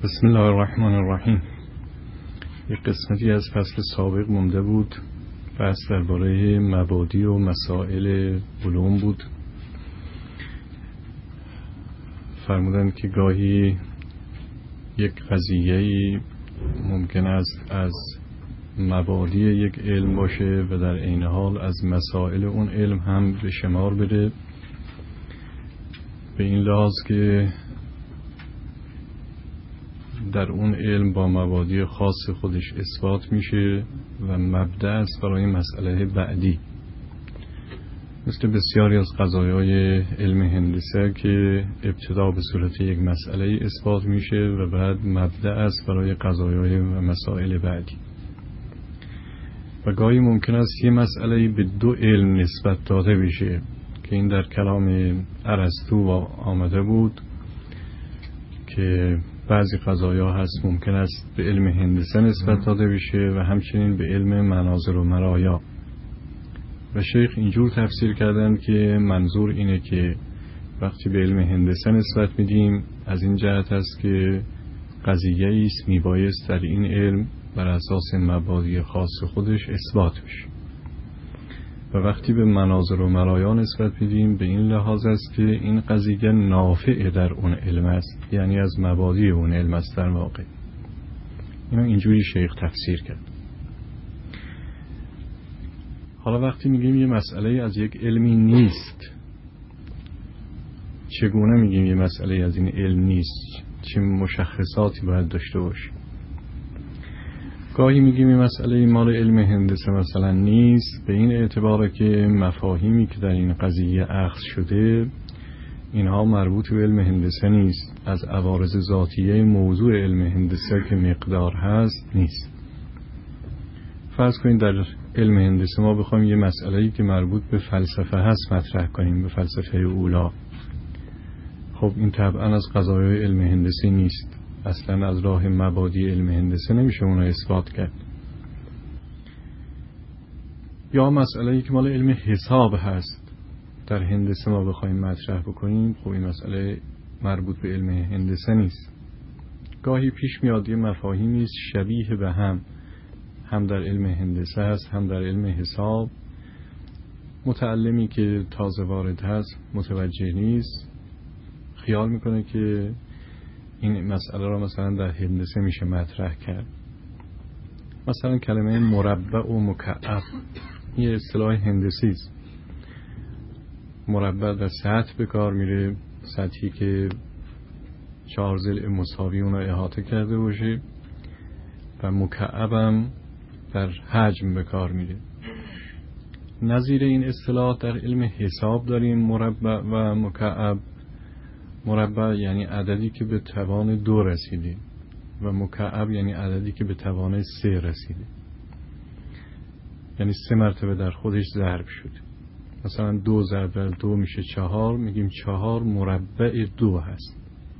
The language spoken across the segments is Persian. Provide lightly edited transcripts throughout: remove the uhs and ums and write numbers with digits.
بسم الله الرحمن الرحیم. یک قسمتی از فصل سابق مونده بود، بحث درباره مبادی و مسائل علوم بود. فرمودند که گاهی یک قضیه‌ای ممکن است از مبادی یک علم باشه و در عین حال از مسائل اون علم هم به شمار بره، به این لحاظ که در اون علم با مبادی خاص خودش اثبات میشه و مبدأ است برای مسئله بعدی، مثل بسیاری از قضایای علم هندسه که ابتدا به صورت یک مسئله اثبات میشه و بعد مبدأ است برای قضایای و مسائل بعدی. و گاهی ممکن است یه مسئله به دو علم نسبت داده بشه که این در کلام ارسطو آمده بود که بعضی قضایا هست ممکن است به علم هندسه نسبت داده بشه و همچنین به علم مناظر و مرایا. و شیخ اینجور تفسیر کردن که منظور اینه که وقتی به علم هندسه نسبت میدیم از این جهت است که قضیه ایست میبایست در این علم بر اساس مبادی خاص خودش اثبات بشه، و وقتی به مناظر و مرایا نسبت میدیم به این لحاظ است که این قضیه نافع در اون علم است، یعنی از مبادی اون علم است در واقع. اینو اینجوری شیخ تفسیر کرد. حالا وقتی میگیم یه مسئله از یک علمی نیست، چگونه میگیم یه مسئله از این علم نیست؟ چه مشخصاتی باید داشته باشه؟ گاهی میگیم این مسئله مال علم هندسه مثلا نیست، به این اعتبار که مفاهیمی که در این قضیه اخذ شده اینها مربوط به علم هندسه نیست، از عوارض ذاتیه موضوع علم هندسه که مقدار هست نیست. فرض کنید در علم هندسه ما بخوایم یه مسئله‌ای که مربوط به فلسفه هست مطرح کنیم، به فلسفه اولی، خب این طبعا از قضایای علم هندسه نیست، اصلا از راه مبادی علم هندسه نمیشه اون رو اثبات کرد. یا مسئله‌ای که مال علم حساب هست در هندسه ما بخوایم مطرح بکنیم، خب این مسئله مربوط به علم هندسه نیست. گاهی پیش میاد یه مفاهیمی است شبیه به هم در علم هندسه هست هم در علم حساب، متعلمی که تازه وارد هست متوجه نیست، خیال میکنه که این مسئله را مثلا در هندسه میشه مطرح کرد. مثلا کلمه مربع و مکعب یه اصطلاح هندسی است. مربع در سطح به کار میره، سطحی که 4 ضلع مساوی اون رو احاطه کرده باشه، و مکعب هم در حجم به کار میره. نظیر این اصطلاح در علم حساب داریم مربع و مکعب. مربع یعنی عددی که به توان 2 رسیده و مکعب یعنی عددی که به توان 3 رسیده، یعنی 3 مرتبه در خودش ضرب شده. مثلا 2 ضرب در 2 میشه 4، میگیم 4 مربع 2 هست.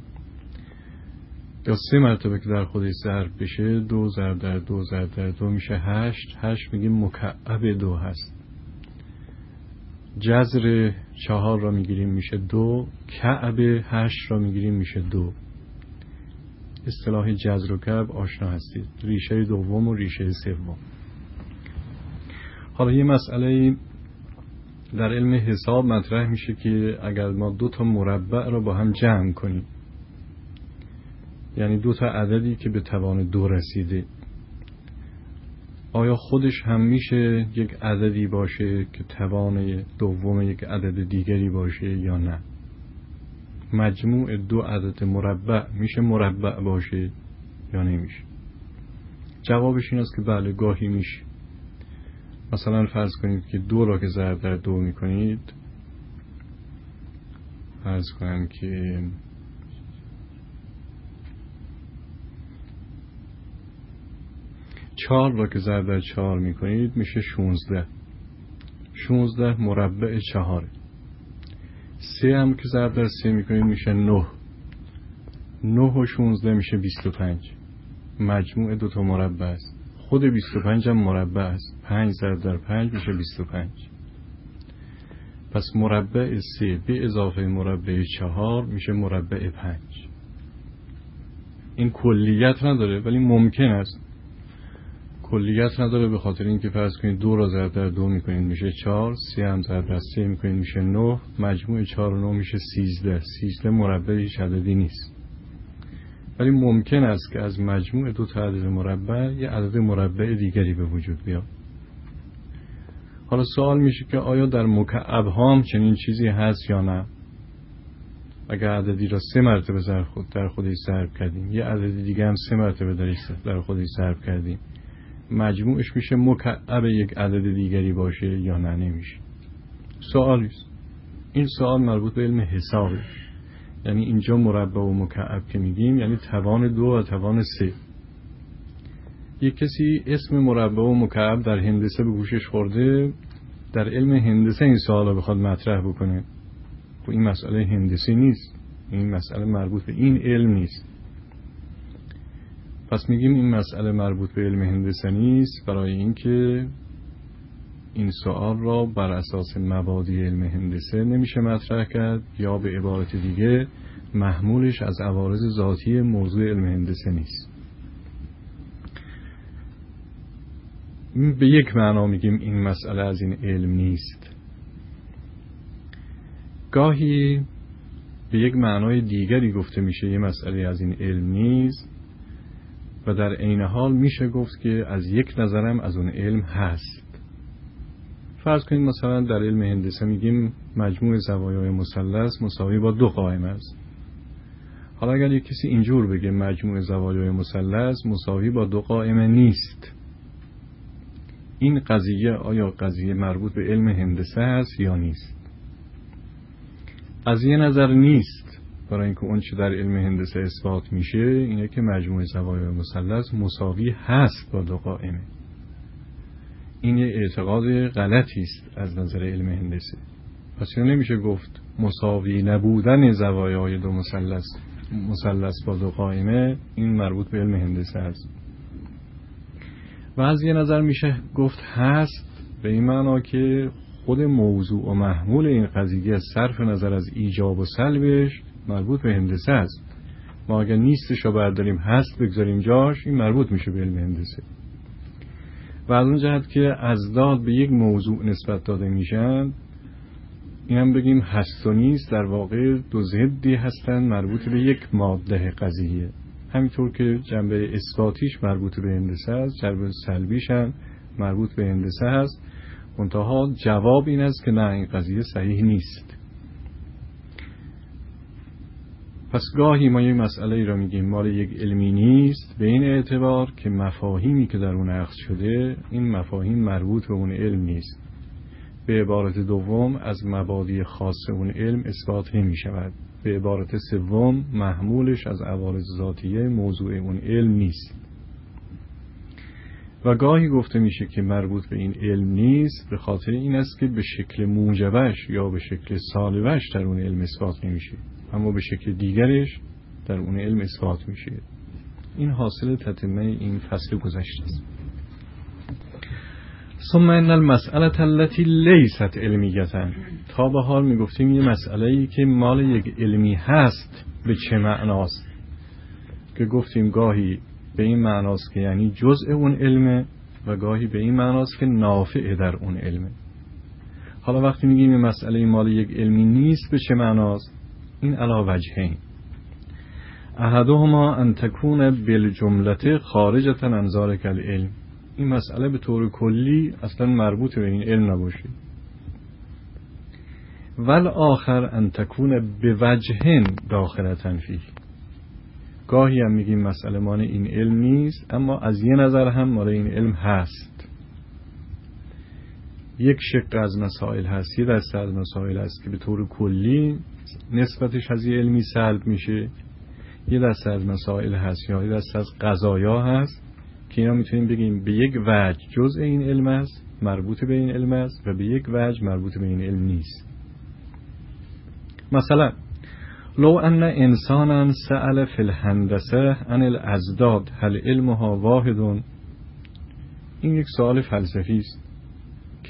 یا 3 مرتبه که در خودش ضرب بشه، 2 ضرب در 2 ضرب در 2 میشه 8 میگیم مکعب 2 هست. جذر 4 را میگیریم میشه 2، کعب 8 را میگیریم میشه 2. اصطلاح جذر و کعب آشنا هستید، ریشه دوم و ریشه سوم. حالا یه مسئله در علم حساب مطرح میشه که اگر ما 2 تا مربع را با هم جمع کنیم، یعنی 2 تا عددی که به توان 2 رسیده، آیا خودش هم میشه یک عددی باشه که توان دوم یک عدد دیگری باشه یا نه؟ مجموع 2 عدد مربع میشه مربع باشه یا نمیشه؟ جوابش این است که بله، گاهی میشه. مثلا فرض کنید که 2 را که ضرب در 2 میکنید، فرض کنید که 4 را که ضرب در 4 میکنید میشه 16 مربع 4. 3 هم که ضرب در 3 میکنید میشه 9 و 16 میشه 25. مجموع 2 تا مربع است. خود 25 هم مربع است. 5 ضرب در 5 میشه 25. پس مربع 3 به اضافه مربع 4 میشه مربع 5. این کلیت نداره ولی ممکن است. کلیت نداره به خاطر اینکه فرض کنید 2 را ضرب در 2 میکنید میشه 4، 3 هم ضرب در 3 میکنید میشه 9، مجموع 4 و 9 میشه 13. 13 مربع هیچ عددی نیست. ولی ممکن است که از مجموع 2 تا عدد مربع یه عدد مربع دیگری به وجود بیاد. حالا سوال میشه که آیا در مکعب ها هم چنین چیزی هست یا نه؟ اگر عددی را 3 مرتبه در خودش ضرب کردیم، یه عدد دیگه هم 3 مرتبه در خودش ضرب کردیم، مجموعش میشه مکعب یک عدد دیگری باشه یا نه؟ نمیشه. سوالی است. این سوال مربوط به علم حسابه. یعنی اینجا مربع و مکعب که میگیم یعنی توان 2 و توان 3. یک کسی اسم مربع و مکعب در هندسه به گوشش خورده، در علم هندسه این سوال رو بخواد مطرح بکنه، خب این مسئله هندسی نیست، این مسئله مربوط به این علم نیست. پس میگیم این مسئله مربوط به علم هندسه نیست، برای اینکه این سوال را بر اساس مبادی علم هندسه نمیشه مطرح کرد، یا به عبارت دیگه محمولش از عوارض ذاتی موضوع علم هندسه نیست. به یک معنا میگیم این مسئله از این علم نیست. گاهی به یک معنای دیگری گفته میشه یه مسئله از این علم نیست و در عین حال میشه گفت که از یک نظرم از اون علم هست. فرض کنید مثلا در علم هندسه میگیم مجموع زوایای مثلث مساوی با 2 قائمه است. حالا اگر یک کسی اینجور بگه مجموع زوایای مثلث مساوی با 2 قائمه نیست، این قضیه آیا قضیه مربوط به علم هندسه است یا نیست؟ از یه نظر نیست، برای اینکه اون چه در علم هندسه اثبات میشه اینه که مجموع زوایای مثلث مساوی هست با 2 قائمه. این یه اعتقاد غلطی است از نظر علم هندسه. پس نمیشه گفت مساوی نبودن زوایای 2 مثلث با 2 قائمه این مربوط به علم هندسه است. و از یه نظر میشه گفت هست، به این معنا که خود موضوع و محمول این قضیه صرف نظر از ایجاب و سلبش مربوط به هندسه است. ما اگر نیستش رو برداریم هست بگذاریم جاش، این مربوط میشه به علم هندسه. و از اون جهت که ازداد به یک موضوع نسبت داده میشن، این هم بگیم هست و نیست در واقع 2 ضدی هستن مربوط به یک ماده قضیه. همینطور که جنبه اثباتیش مربوط به هندسه است، جنبه سلبیش هم مربوط به هندسه است. منتها جواب این است که نه، این قضیه صحیح نیست. پس گاهی ما یک مسئله ای را میگیم مال یک علمی نیست به این اعتبار که مفاهیمی که در اون اخذ شده این مفاهیم مربوط به اون علم نیست. به عبارت دوم از مبادی خاص اون علم اثبات نمی شود. به عبارت سوم محمولش از عوارض ذاتیه موضوع اون علم نیست. و گاهی گفته میشه که مربوط به این علم نیست به خاطر این است که به شکل موجبش یا به شکل سالبش در اون علم اثبات نمیشه، اما به شکل دیگرش در اون علم اثبات میشه. این حاصل تتمه این فصل گذشته است. ثم ان المسألة التي ليست علمیة، تا به حال میگفتیم یه مسئله‌ای که مال یک علمی هست به چه معناست، که گفتیم گاهی به این معناست که یعنی جزء اون علمه و گاهی به این معناست که نافع در اون علمه. حالا وقتی میگیم این مسئله مال یک علمی نیست به چه معناست؟ این علی وجهین. احدهما ان تكون بالجمله خارجه عن ذلك العلم، این مسئله به طور کلی اصلا مربوط به این علم نباشه. والآخر ان تكون بوجه داخلة فيه، گاهی هم میگیم مسئله مال این علم نیست اما از یه نظر هم مال این علم هست. یک شق از مسائل هست، یه دسته از مسائل هست که به طور کلی نسبتش از یه علمی سلب میشه، یه دسته از مسائل هست یا یه دسته از قضایا هست که اینا میتونیم بگیم به یک وجه جزء این علم است، مربوط به این علم است، و به یک وجه مربوط به این علم نیست. مثلا لو ان انسانا سأل فی الهندسه عن الازداد هل علمها واحد، این یک سوال فلسفی است که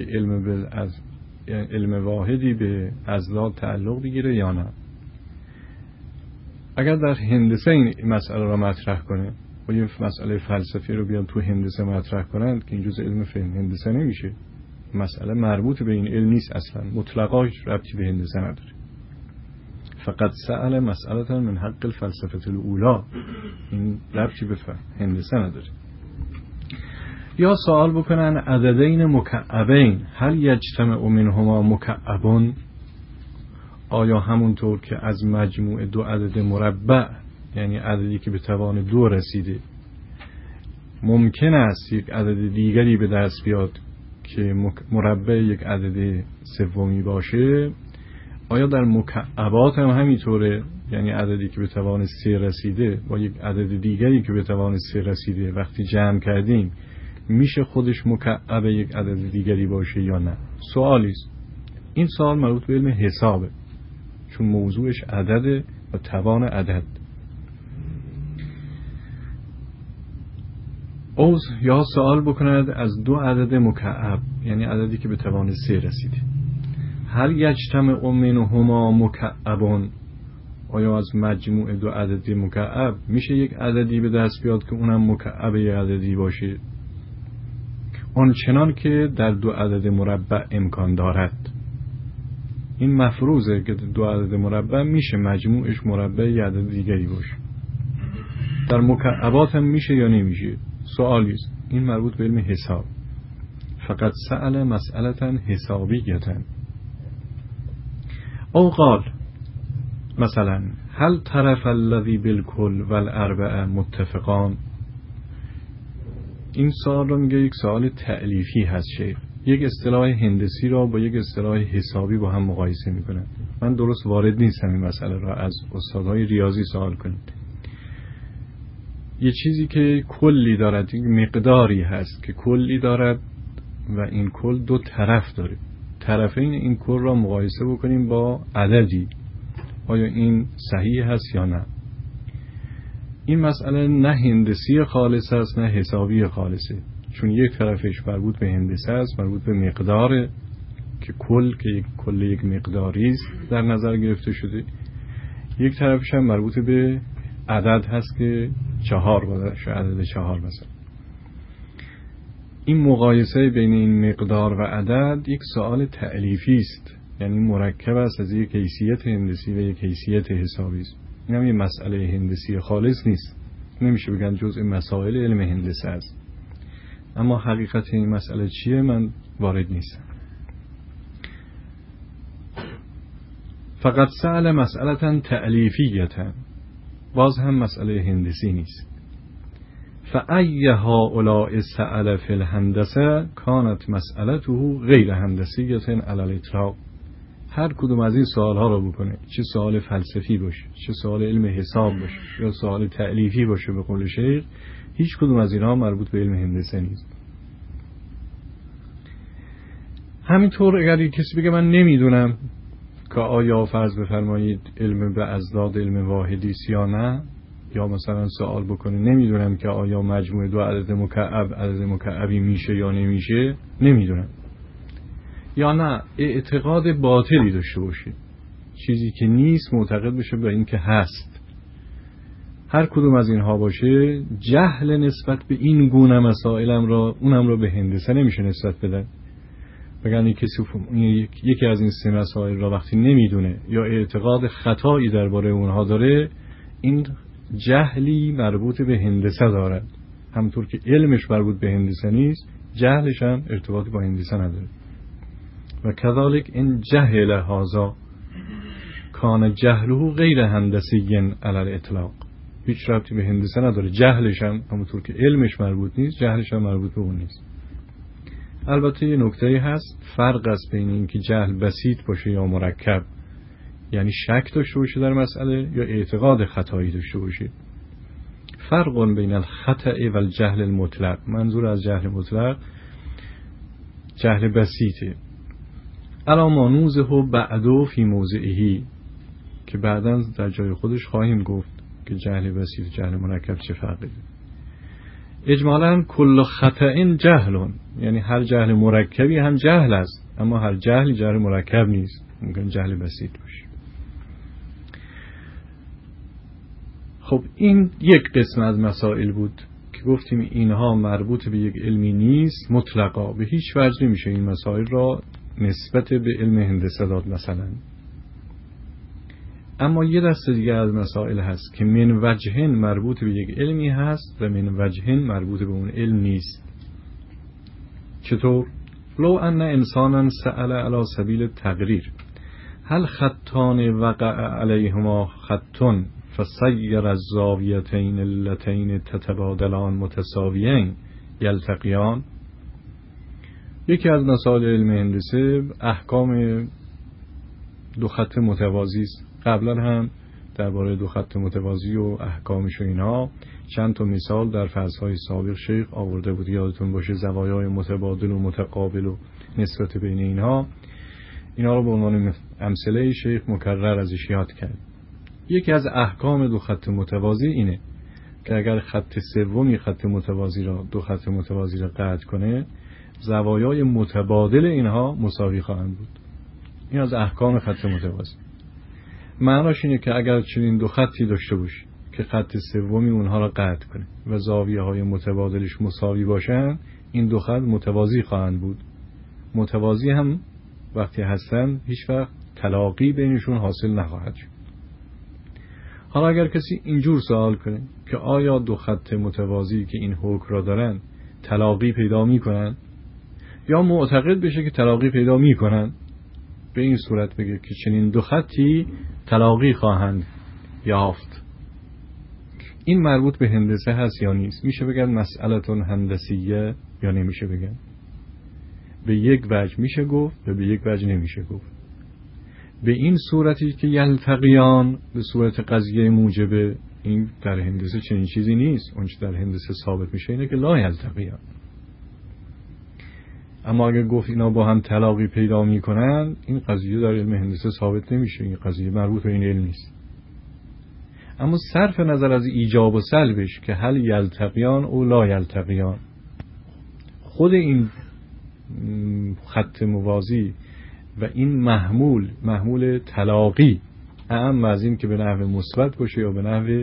علم واحدی به ازداد تعلق بگیره یا نه. اگر در هندسه این مسئله را مطرح کنه و یه مسئله فلسفی رو بیان تو هندسه مطرح کنند که این جزء علم هندسه نمیشه، مسئله مربوط به این علم نیست، اصلا مطلقاش ربطی به هندسه نداره. فقط سأل مسئله من حق الفلسفه الاولی، این ربطی به هندسه نداره. یا سوال بکنن عددین مکعبین هل یجتمع منهما مکعبون، آیا همونطور که از مجموع دو عدد مربع، یعنی عددی که به توان 2 رسیده، ممکن است یک عدد دیگری به دست بیاد که مربع یک عدد سومی باشه، آیا در مکعبات هم همینطوره؟ یعنی عددی که به توان 3 رسیده با یک عدد دیگری که به توان 3 رسیده وقتی جمع کردیم میشه خودش مکعب یک عدد دیگری باشه یا نه؟ سوالیست. این سوال مربوط به علم حسابه، چون موضوعش عدد و توان عدد. یا سوال بکند از 2 عدد مکعب، یعنی عددی که به توان 3 رسیده، هل یجتمع منهما مکعبون، آیا از مجموع 2 عدد مکعب میشه یک عددی به دست بیاد که اونم مکعب یک عددی باشه؟ آنچنان که در 2 عدد مربع امکان دارد. این مفروضه که 2 عدد مربع میشه مجموعش مربع یک عدد دیگری باشه. در مکعبات هم میشه یا نمیشه؟ سوالیست. این مربوط به علم حساب. فقط سأل مسئلة حسابیة. او قال مثلا هل طرف الذی بالکل والاربعه متفقان. این سوال رو میگه یک سوال تألیفی هست شیخ، یک اصطلاح هندسی را با یک اصطلاح حسابی با هم مقایسه میکنه. من درست وارد نیستم این مسئله را، از استادهای ریاضی سوال کنید. یه چیزی که کلی دارد، یک مقداری هست که کلی دارد و این کل 2 طرف داره، طرفین این کل را مقایسه بکنیم با عددی، آیا این صحیح هست یا نه؟ این مسئله نه هندسی خالص است نه حسابی خالصه، چون یک طرفش مربوط به هندسه است، مربوط به مقدار که کل یک مقداری است در نظر گرفته شده، یک طرفش هم مربوط به عدد هست که 4 باشه، عدد 4 مثلا. این مقایسه بین این مقدار و عدد یک سوال تألیفی است، یعنی مرکب است از یک حیثیت هندسی و یک حیثیت حسابی است. این هم یه مسئله هندسی خالص نیست، نمیشه بگن جزء مسائل علم هندسه است، اما حقیقت این مسئله چیه من وارد نیستم. فقط سأل مسئله تألیفیه، باز هم مسئله هندسی نیست. فأی هؤلاء سأل فی الهندسه کانت مسئلته غیر هندسیه علی الاطلاق. هر کدوم از این سوال ها رو بکنه، چه سوال فلسفی باشه، چه سوال علم حساب باشه یا سوال تألیفی باشه، به قول شیخ هیچ کدوم از اینها مربوط به علم هندسه نیست. همینطور اگر کسی بگه من نمیدونم که آیا فرض بفرمایید علم به ازداد علم واحدی است یا نه، یا مثلا سوال بکنه نمیدونم که آیا مجموع 2 عدد مکعب عدد مکعبی میشه یا نمیشه، نمیدونم، یا نه اعتقاد باطلی داشته باشه، چیزی که نیست معتقد بشه به این که هست. هر کدوم از اینها باشه، جهل نسبت به این گونه مسائلم را اونم را به هندسه نمیشه نسبت بدن. بگن یکی از این 3 مسائل را وقتی نمیدونه یا اعتقاد خطایی درباره اونها داره، این جهلی مربوط به هندسه دارد. همونطور که علمش مربوط به هندسه نیست، جهلش هم ارتباط با هندسه نداره. و کذالک این جهل هذا کان جهله غیر هندسی علی الاطلاق. هیچ ربطی به هندسه نداره، جهلش هم همونطور که علمش مربوط نیست، جهلش هم مربوط به اون نیست. البته یه نکته‌ای هست، فرق است بین این که جهل بسیط باشه یا مرکب، یعنی شک داشته باشه در مسئله یا اعتقاد خطایی داشته باشه. فرق بین الخطأ و الجهل المطلق. منظور از جهل مطلق جهل بسیطه. الا ما نوزه بعدو فی موضعه، که بعداً در جای خودش خواهیم گفت که جهل بسیط جهل مرکب چه فرقی داره. اجمالاً کل خطأ جهل، یعنی هر جهل مرکبی هم جهل است، اما هر جهل جهل مرکب نیست، ممکن جهل بسیط باشه. خب این یک قسم از مسائل بود که گفتیم اینها مربوط به یک علمی نیست مطلقا، به هیچ وجه نمیشه این مسائل را نسبت به علم هندسه داد مثلا. اما یه دسته دیگه از مسائل هست که من وجهن مربوط به یک علمی هست و من وجهن مربوط به اون علم نیست. چطور؟ لو ان انسانا سأل علی سبیل تقریر هل خطان وقع علیهما خطن فسیر الزاویتین اللتین تتبادلان متساویین یلتقیان. یکی از مسائل علم هندسه احکام دو خط متوازی است. قبلا هم درباره دو خط متوازی و احکامش و اینها چند تا مثال در فصل‌های سابق شیخ آورده بود، یادتون باشه، زوایای متبادل و متقابل و نسبت بین اینها رو به عنوان امثله شیخ مکرر ازش یاد کرد. یکی از احکام دو خط متوازی اینه که اگر خط سومی خط متوازی را دو خط متوازی را قطع کنه زوایای متبادل اینها مساوی خواهند بود. این از احکام خط متوازی. معناش اینه که اگر چنین دو خطی داشته باشی که خط سومی اونها را قطع کنه و زاویه های متبادلش مساوی باشن، این دو خط متوازی خواهند بود. متوازی هم وقتی هستن هیچ وقت تلاقی بینشون حاصل نخواهد شد. حالا اگر کسی اینجور سوال کنه که آیا دو خط متوازی که این حکم را دارن تلاقی پیدا میکنن یا معتقد بشه که تلاقی پیدا میکنن، به این صورت بگه که چنین دو خطی تلاقی خواهند یافت. این مربوط به هندسه هست یا نیست؟ میشه بگن مسئلتون هندسیه یا نمیشه بگن؟ به یک وجه میشه گفت و به یک وجه نمیشه گفت. به این صورتی که یلتقیان به صورت قضیه موجبه، این در هندسه چنین چیزی نیست. اون چه در هندسه ثابت میشه اینه که لا یلتقیان. اما اگر گفت اینا با هم تلاقی پیدا میکنن، این قضیه در علم هندسه ثابت نمیشه. این قضیه مربوط به این علم نیست. اما صرف نظر از ایجاب و سلبش که هل یلتقیان او لا یلتقیان، خود این خط موازی و این محمول تلاقی اعم از این که به نحو مثبت باشه یا به نحو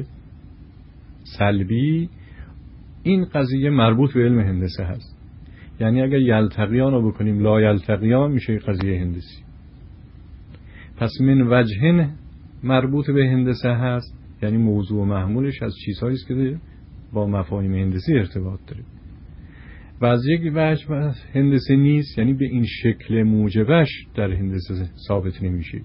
سلبی، این قضیه مربوط به علم هندسه هست. یعنی اگر یلتقیان رو بکنیم لا یلتقیان میشه قضیه هندسی. پس من وجهن مربوط به هندسه هست، یعنی موضوع و محمولش از چیزهایی است که با مفاهیم هندسی ارتباط داره. و از یک وجه هندسه نیست، یعنی به این شکل موجبش در هندسه ثابت نمیشه.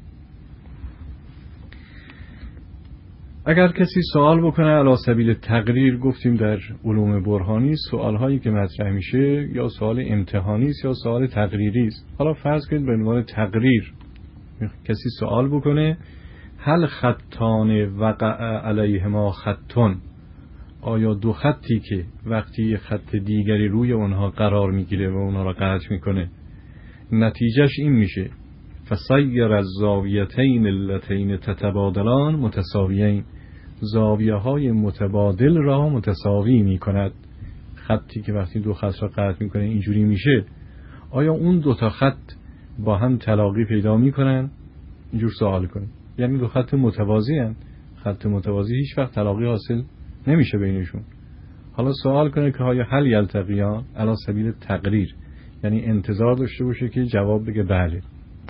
اگر کسی سوال بکنه علی سبیل تقریر، گفتیم در علوم برهانی سوال هایی که مطرح میشه یا سوال امتحانی است یا سوال تقریری است. حالا فرض کنید به عنوان تقریر کسی سوال بکنه هل خطان وقع علیهما خطون، آیا دو خطی که وقتی خط دیگری روی اونها قرار میگیره و اونها را قطع میکنه نتیجهش این میشه فسیر الزاویتین اللتین تتبادلان متساویین، زاویه های متبادل را متساوی میکند. خطی که وقتی دو خط را قطع میکنه اینجوری میشه، آیا اون دو تا خط با هم تلاقی پیدا میکنن؟ اینجور سوال کنید. یعنی دو خط متوازی هستند. خط متوازی هیچ وقت تلاقی حاصل نمیشه بینشون. حالا سوال کنه که آیا هل یلتقیان علی سبیل تقریر، یعنی انتظار داشته باشه که جواب بگه بله.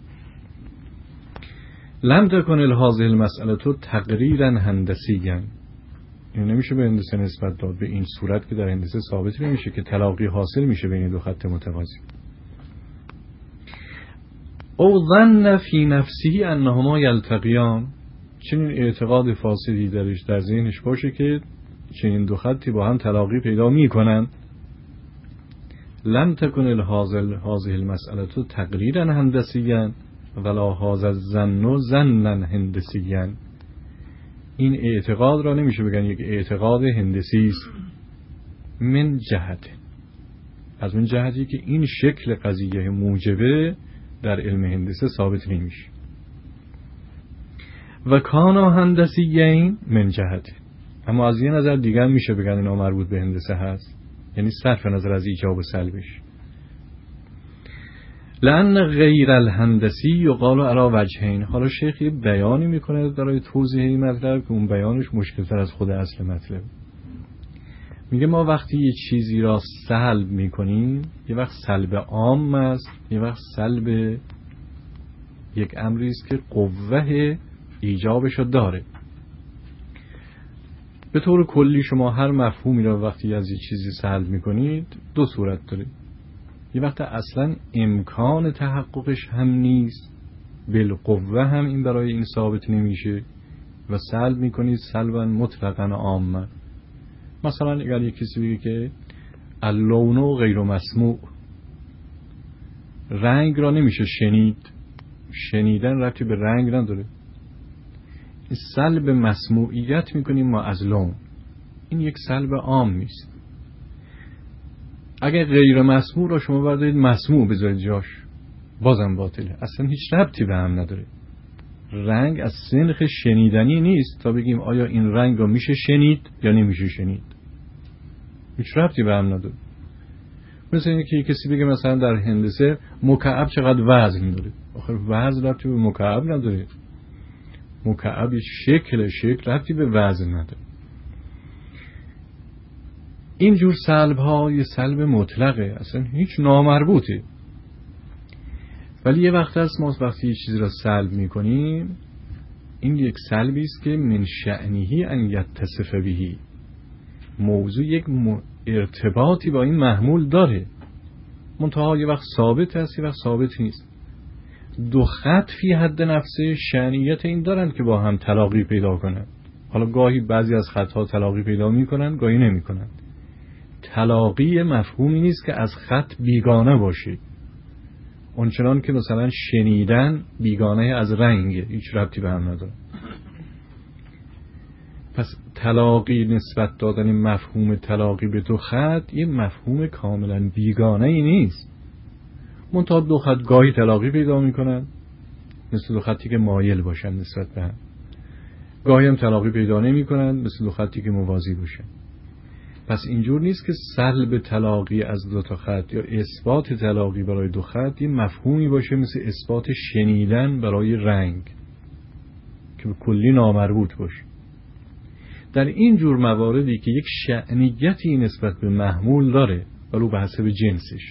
لم تکن هذه المسئله تو تقریرا هندسیا، این نمیشه به هندسه نسبت داد به این صورت که در هندسه ثابت نمیشه که تلاقی حاصل میشه بین دو خط متوازی. او ظن فی نفسه انهما یلتقیان، چنین اعتقاد فاسدی در ذهنش باشه که چنین دو خطی با هم تلاقی پیدا میکنن. لم تکن هذه المسئله تو تقریرا هندسیا ولا هذا الظن ظنا هندسیا، این اعتقاد را نمیشه بگن یک اعتقاد هندسی است. من جهت، از من جهتی که این شکل قضیه موجبه در علم هندسه ثابت نمیشه. و کانا هندسیین من جهت، اما از یه نظر دیگر میشه بگن اینا مربوط به هندسه هست، یعنی صرف نظر از ایجاب و سلبش. لأن غیر الهندسی یقال علی وجهین. حالا شیخ یه بیانی میکنه برای توضیح این مطلب که اون بیانش مشکل‌تر از خود اصل مطلب. میگه ما وقتی یه چیزی را سلب میکنیم، یه وقت سلب عام است، یه وقت سلب یک امری است که قوه ایجابش داره. به طور کلی شما هر مفهومی را وقتی از یه چیزی سلب میکنید دو صورت داره. یه وقت اصلا امکان تحققش هم نیست، بالقوه هم این برای این ثابت نمیشه و سلب میکنید سلبا مطلقا عاما. مثلا اگر یک کسی بگه که اللون غیر مسموع، رنگ را نمیشه شنید، شنیدن ربطی به رنگ نداره. سلب مسموعیت میکنیم ما از لون، این یک سلب عام نیست. اگر غیر مسموع را شما بردارید مسموع بذارید جاش، بازم باطله، اصلا هیچ ربطی به هم نداره. رنگ از سنخ شنیدنی نیست تا بگیم آیا این رنگ را میشه شنید یا نمیشه شنید، هیچ ربطی به هم نداره. مثل اینکه یک کسی بگه مثلا در هندسه مکعب چقدر وزن داره، آخر وزن ربطی به مکعب نداره، مکعب شکل ربطی به وزن نداره. اینجور سلب ها یه سلب مطلقه، اصلا هیچ نامربوطه. ولی یه وقت هست ما وقتی یه چیزی را سلب میکنیم، این یک سلبی است که من شأنه ان یتصف به، موضوع یک ارتباطی با این محمول داره، منتها یه وقت ثابت است، یه وقت ثابت نیست. دو خط فی حد نفسه شأنیت این دارن که با هم تلاقی پیدا کنن. حالا گاهی بعضی از خطها تلاقی پیدا میکنن، گاهی نمیکنن. تلاقی مفهومی نیست که از خط بیگانه باشه، اونچنان که مثلا شنیدن بیگانه از رنگ، هیچ ربطی به هم نداره. پس تلاقی، نسبت دادن مفهوم تلاقی به دو خط یه مفهوم کاملا بیگانه ای نیست، منتها دو خط گاهی تلاقی پیدا میکنن، مثل دو خطی که مایل باشن نسبت به هم، گاهی هم تلاقی پیدا نمیکنن، مثل دو خطی که موازی باشن. پس اینجور نیست که سلب تلاقی از دو تا خط یا اثبات تلاقی برای دو خط یه مفهومی باشه مثل اثبات شنیدن برای رنگ که به کلی نامربوط باشه. در این جور مواردی که یک شأنیتی نسبت به محمول داره ولو به حسب جنسش،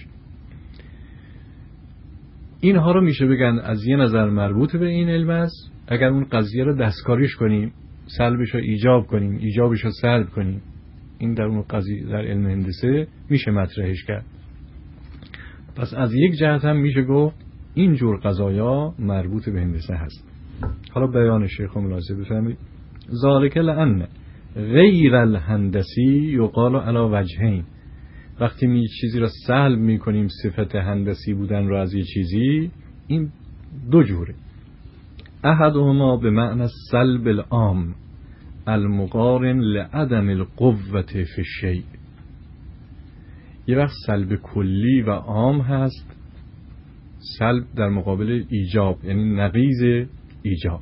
اینها رو میشه بگن از یه نظر مربوط به این علم است. اگر اون قضیه رو دستکاریش کنیم، سلبش رو ایجاب کنیم، ایجابش رو سلب کنیم، این در اون قضیه در علم هندسه میشه مطرحش کرد. پس از یک جهت هم میشه گفت این جور قضایا مربوط به هندسه هست. حالا بیان شیخ ملاحظه بفرمایید. ذالک لأن غیر الهندسی یقال علی وجهین. وقتی می چیزی را سلب میکنیم صفت هندسی بودن را از یه چیزی، این دو جوره. احدهما به معنی سلب العام المقارن لعدم القوة فی الشیء. یه وقت سلب کلی و عام هست، سلب در مقابل ایجاب، یعنی نقیض ایجاب.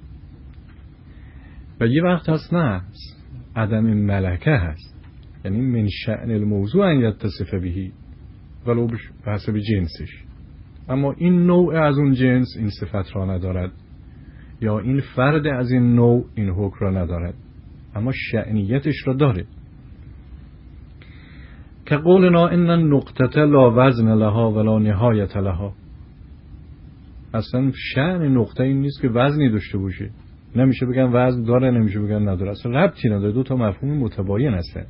و یه وقت هست نه، عدم ملکه هست، یعنی من شأن الموضوع ان یتصف به ولو به حسب جنسش، اما این نوع از اون جنس این صفت را ندارد، یا این فرد از این نوع این حکم را ندارد، اما شأنیتش را داره. که قولنا ان النقطه لا وزن لها ولا نهایت لها. اصلا شأن نقطه این نیست که وزنی داشته باشه، نمیشه بگن وزن داره، نمیشه بگن نداره، اصلا ربطی نداره، دو تا مفهوم متباین هستن.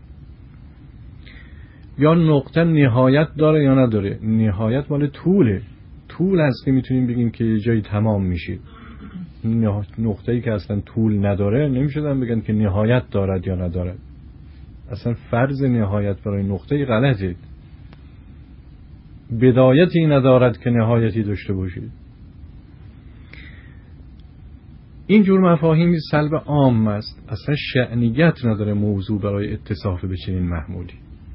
یا نقطه نهایت داره یا نداره، نهایت مال طوله، طول هست که میتونیم بگیم که جایی تمام میشه. نقطه‌ای که اصلا طول نداره نمیشه بگن که نهایت دارد یا ندارد، اصلا فرض نهایت برای نقطه‌ای غلطه، بدایتی ندارد که نهایتی داشته باشه. این جور مفاهیمی سلب عام است، اصلا شأنیت نداره موضوع برای اتصاف به چنین محمولی.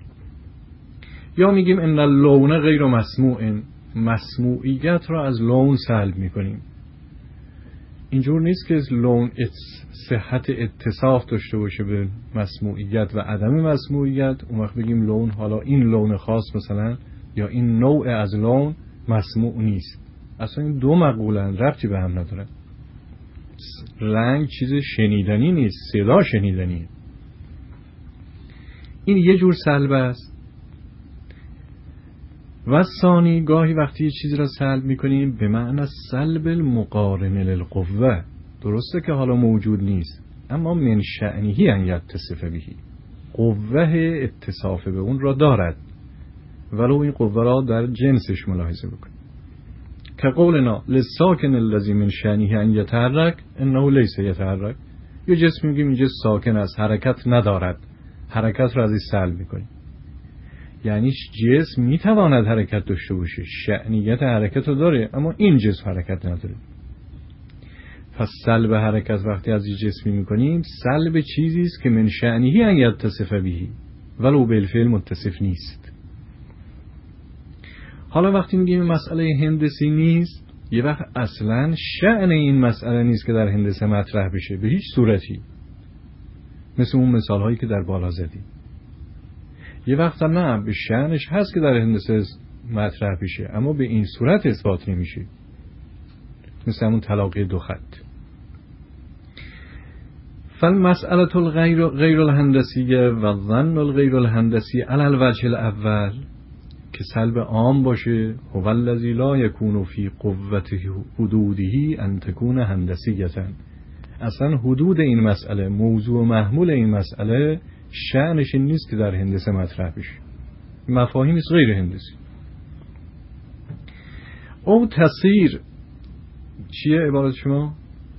یا میگیم ان اللون غیر مسموع، مسموعیت را از لون سلب میکنیم. اینجور نیست که لون صحت اتصاف داشته باشه به مسموعیت و عدم مسموعیت، اون وقت بگیم لون، حالا این لون خاص مثلا یا این نوع از لون مسموع نیست. اصلا این دو مقولن، ربطی به هم ندارن. رنگ چیز شنیدنی نیست، صدا شنیدنیه. این یه جور سلب است. و ثانی، گاهی وقتی یه چیزی را سلب میکنیم به معنی سلب المقارن للقوه، درسته که حالا موجود نیست، اما من شأنه ان یتصف بهی، قوه اتصاف به اون را دارد، ولو این قوه را در جنسش ملاحظه بکنیم. که قولنا للساکن الذی من شأنه ان یتحرک انه لیس یتحرک، یه جسم میگیم این جسم ساکن است، حرکت ندارد، حرکت را از این سلب میکنیم. یعنی جسم میتواند حرکت داشته باشه، شأنیت حرکت رو داره، اما این جسم حرکت نداره. پس سلب حرکت وقتی از این جسمی میکنیم، سلب چیزی است که من شأنه ان یتصف بهی ولو بالفعل متصف نیست. حالا وقتی میگیم مسئله هندسی نیست، یه وقت اصلا شأن این مسئله نیست که در هندسه مطرح بشه به هیچ صورتی، مثل اون مثال هایی که در بالا زدیم. یه وقت نه، به شأنش هست که در هندسه مطرح بشه، اما به این صورت اثبات نمیشه، مثل همون تلاقی دو خط. فالمسئله غیر الهندسیه و ظن الغیر الهندسی علی الوجه الاول، که سلب عام باشه، هو الذی لا یکون فی قوة حدوده ان تکون هندسیه. اصلا حدود این مسئله، موضوع و محمول این مسئله شأنش نیست که در هندسه مطرح بشه، مفاهیم است غیر هندسی. او تصیر چیه عبارت شما؟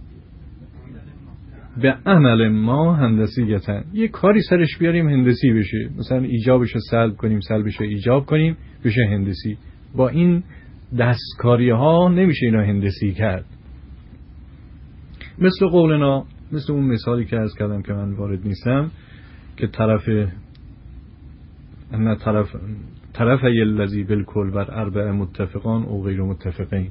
به عمل ما هندسیتن، یه کاری سرش بیاریم هندسی بشه، مثلا ایجابش رو سلب کنیم، سلبش رو ایجاب کنیم، بشه هندسی. با این دستکاری ها نمیشه اینا هندسی کرد. مثل قولنا، مثل اون مثالی که عرض کردم که من وارد نیستم، که طرف الذی بالکل بر اربع متفقان او غیر متفقین،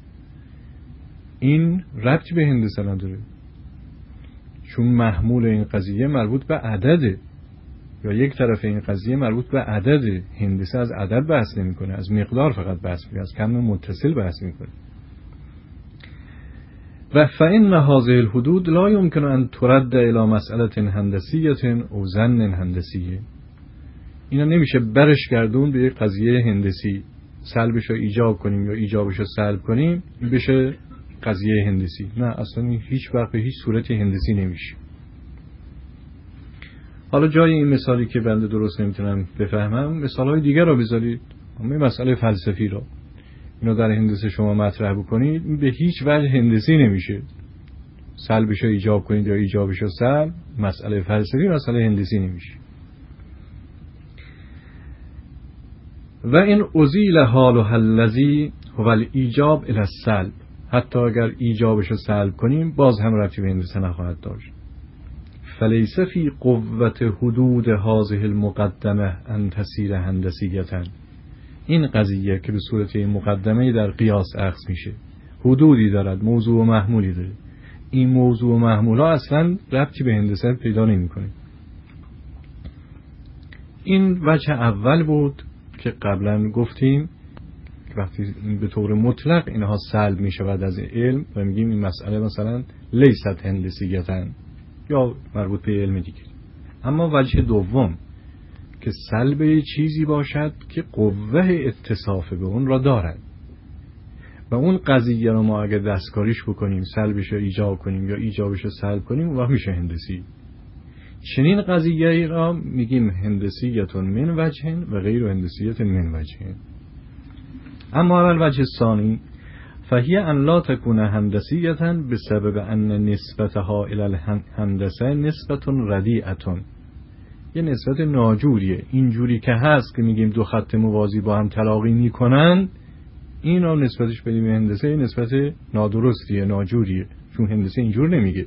این ربطی به هندسه نداره، چون محمول این قضیه مربوط به عدده، یا یک طرف این قضیه مربوط به عدده. هندسه از عدد بحث نمیکنه، از مقدار فقط بحث میکنه، از کم متصل بحث میکنه. و فإن هذه الحدود لا يمكن ان ترد الى مسئله هندسیه او ظن هندسیه، اینا نمیشه برش گردون به یک قضیه هندسی، سلبش رو ایجاب کنیم یا ایجابش رو سلب کنیم بشه قضیه هندسی. نه، اصلا هیچ وقت به هیچ صورت هندسی نمیشه. حالا جای این مثالی که بنده درست نمیتونم بفهمم، مثالهای دیگر رو بذارید، اما این مسئله فلسفی رو اینو در هندسه شما مطرح بکنید، به هیچ وجه هندسی نمیشه. سلبش رو ایجاب کنید یا ایجابش رو سلب، مسئله فلسفی، مسئله هندسی نمیشه. و این ازیل حالها الذی هو الایجاب الی السلب، حتی اگر ایجابش رو سلب کنیم باز هم ربطی به هندسه نخواهد داشت. فلیس فی قوت حدود هذه المقدمه ان تصیر هندسیه، این قضیه که به صورت مقدمه در قیاس اخذ میشه، حدودی دارد، موضوع و محمولی داره، این موضوع و محمول ها اصلا ربطی به هندسه پیدا نمیکنه. این وجه اول بود که قبلا گفتیم که وقتی به طور مطلق اینها سلب می شود از علم و میگیم این مسئله مثلا لیست هندسیتن یا مربوط به علم دیگه. اما وجه دوم که سلب چیزی باشد که قوه اتصاف به اون را دارد و اون قضیه رو ما اگر دستکاریش بکنیم، سلبش رو ایجاب کنیم یا ایجابش رو سلب کنیم، و میشه هندسی. چنین قضیه را میگیم هندسیتون من وجه و غیر هندسیت من وجه. اما اول وجه ثانی فهی ان لا تکون هندسیتا بسبب ان نسبتها الى الهندسه نسبت ردیعتون، یه نسبت ناجوریه. اینجوری که هست که میگیم دو خط موازی با هم تلاقی میکنن، این رو نسبتش بدیم به هندسه نسبت نادرستیه، ناجوریه، چون هندسه اینجور نمیگه.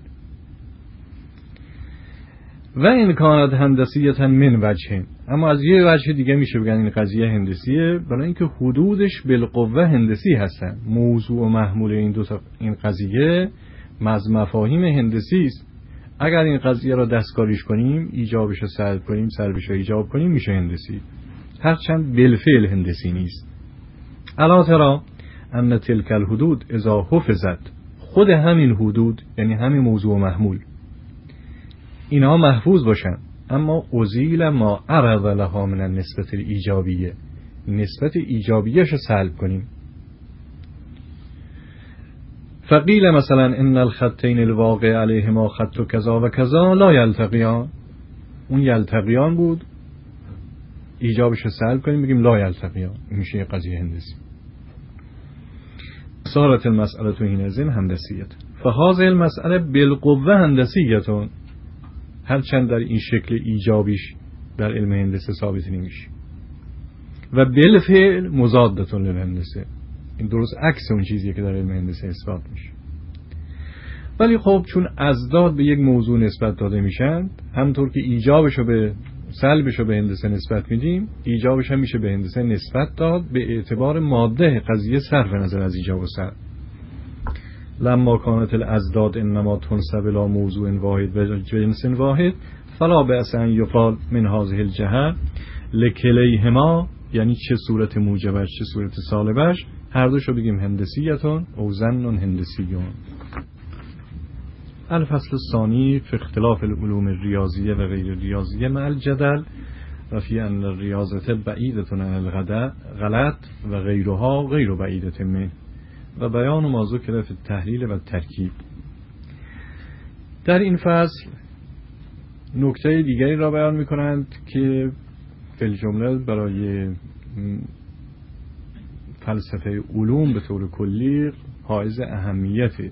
و این کانت هندسیتا من وجه، اما از یه وجه دیگه میشه بگن این قضیه هندسیه، برای اینکه حدودش بالقوه هندسی هستن. موضوع و محمول این قضیه از مفاهیم هندسی است. اگر این قضیه را دستکاریش کنیم، ایجابش رو سلب کنیم، سلبش رو ایجاب کنیم، میشه هندسی، هرچند بالفعل هندسی نیست. الا ترى ان تلک الحدود اذا حفظت، خود همین حدود یعنی همین موضوع محمول اینها محفوظ باشن، اما ازیل ما عرض لها من النسبت الایجابیه، نسبت ایجابیش رو سلب کنیم. فقیل مثلا ان الخطین الواقع علیهما خط و کذا و کذا لا یلتقیان، اون یلتقیان بود ایجابش رو سلب کنیم بگیم لا یلتقیان، این میشه یه قضیه هندسی. صارت المسئله تو این از این هندسیت، فهذه المسئله بالقوه هندسیتون، هرچند در این شکل ایجابیش در علم هندسه ثابت نمیشه، و بالفعل مضادتون للهندسه، این درست عکس اون چیزیه که در علم هندسه اثبات میشه. ولی خب چون ازداد به یک موضوع نسبت داده میشن، همطور که ایجابش رو به سلبش رو به هندسه نسبت میدیم، ایجابش هم میشه به هندسه نسبت داد به اعتبار ماده قضیه صرف نظر از ایجاب و سلب. لما کانت الازداد انما تنسب الى موضوع واحد و جنس واحد فلا بأس ان یقال من هذه الجهه لکلیهما، یعنی چه صورت موجبش چه صورت سالبش هر دوشو بگیم هندسیتون او ظن هندسیون. الفصل الثانی فی اختلاف العلوم الریاضیه و غیر ریاضیه مع الجدل و فی ان الریاضه بعیدة عن الغلط و غیرها غیر بعیدة منه و بیان ما ذکر فی التحلیل و ترکیب. در این فصل نکته دیگری را بیان می کنند که فی الجمله برای فلسفه علوم به طور کلی حائز اهمیته.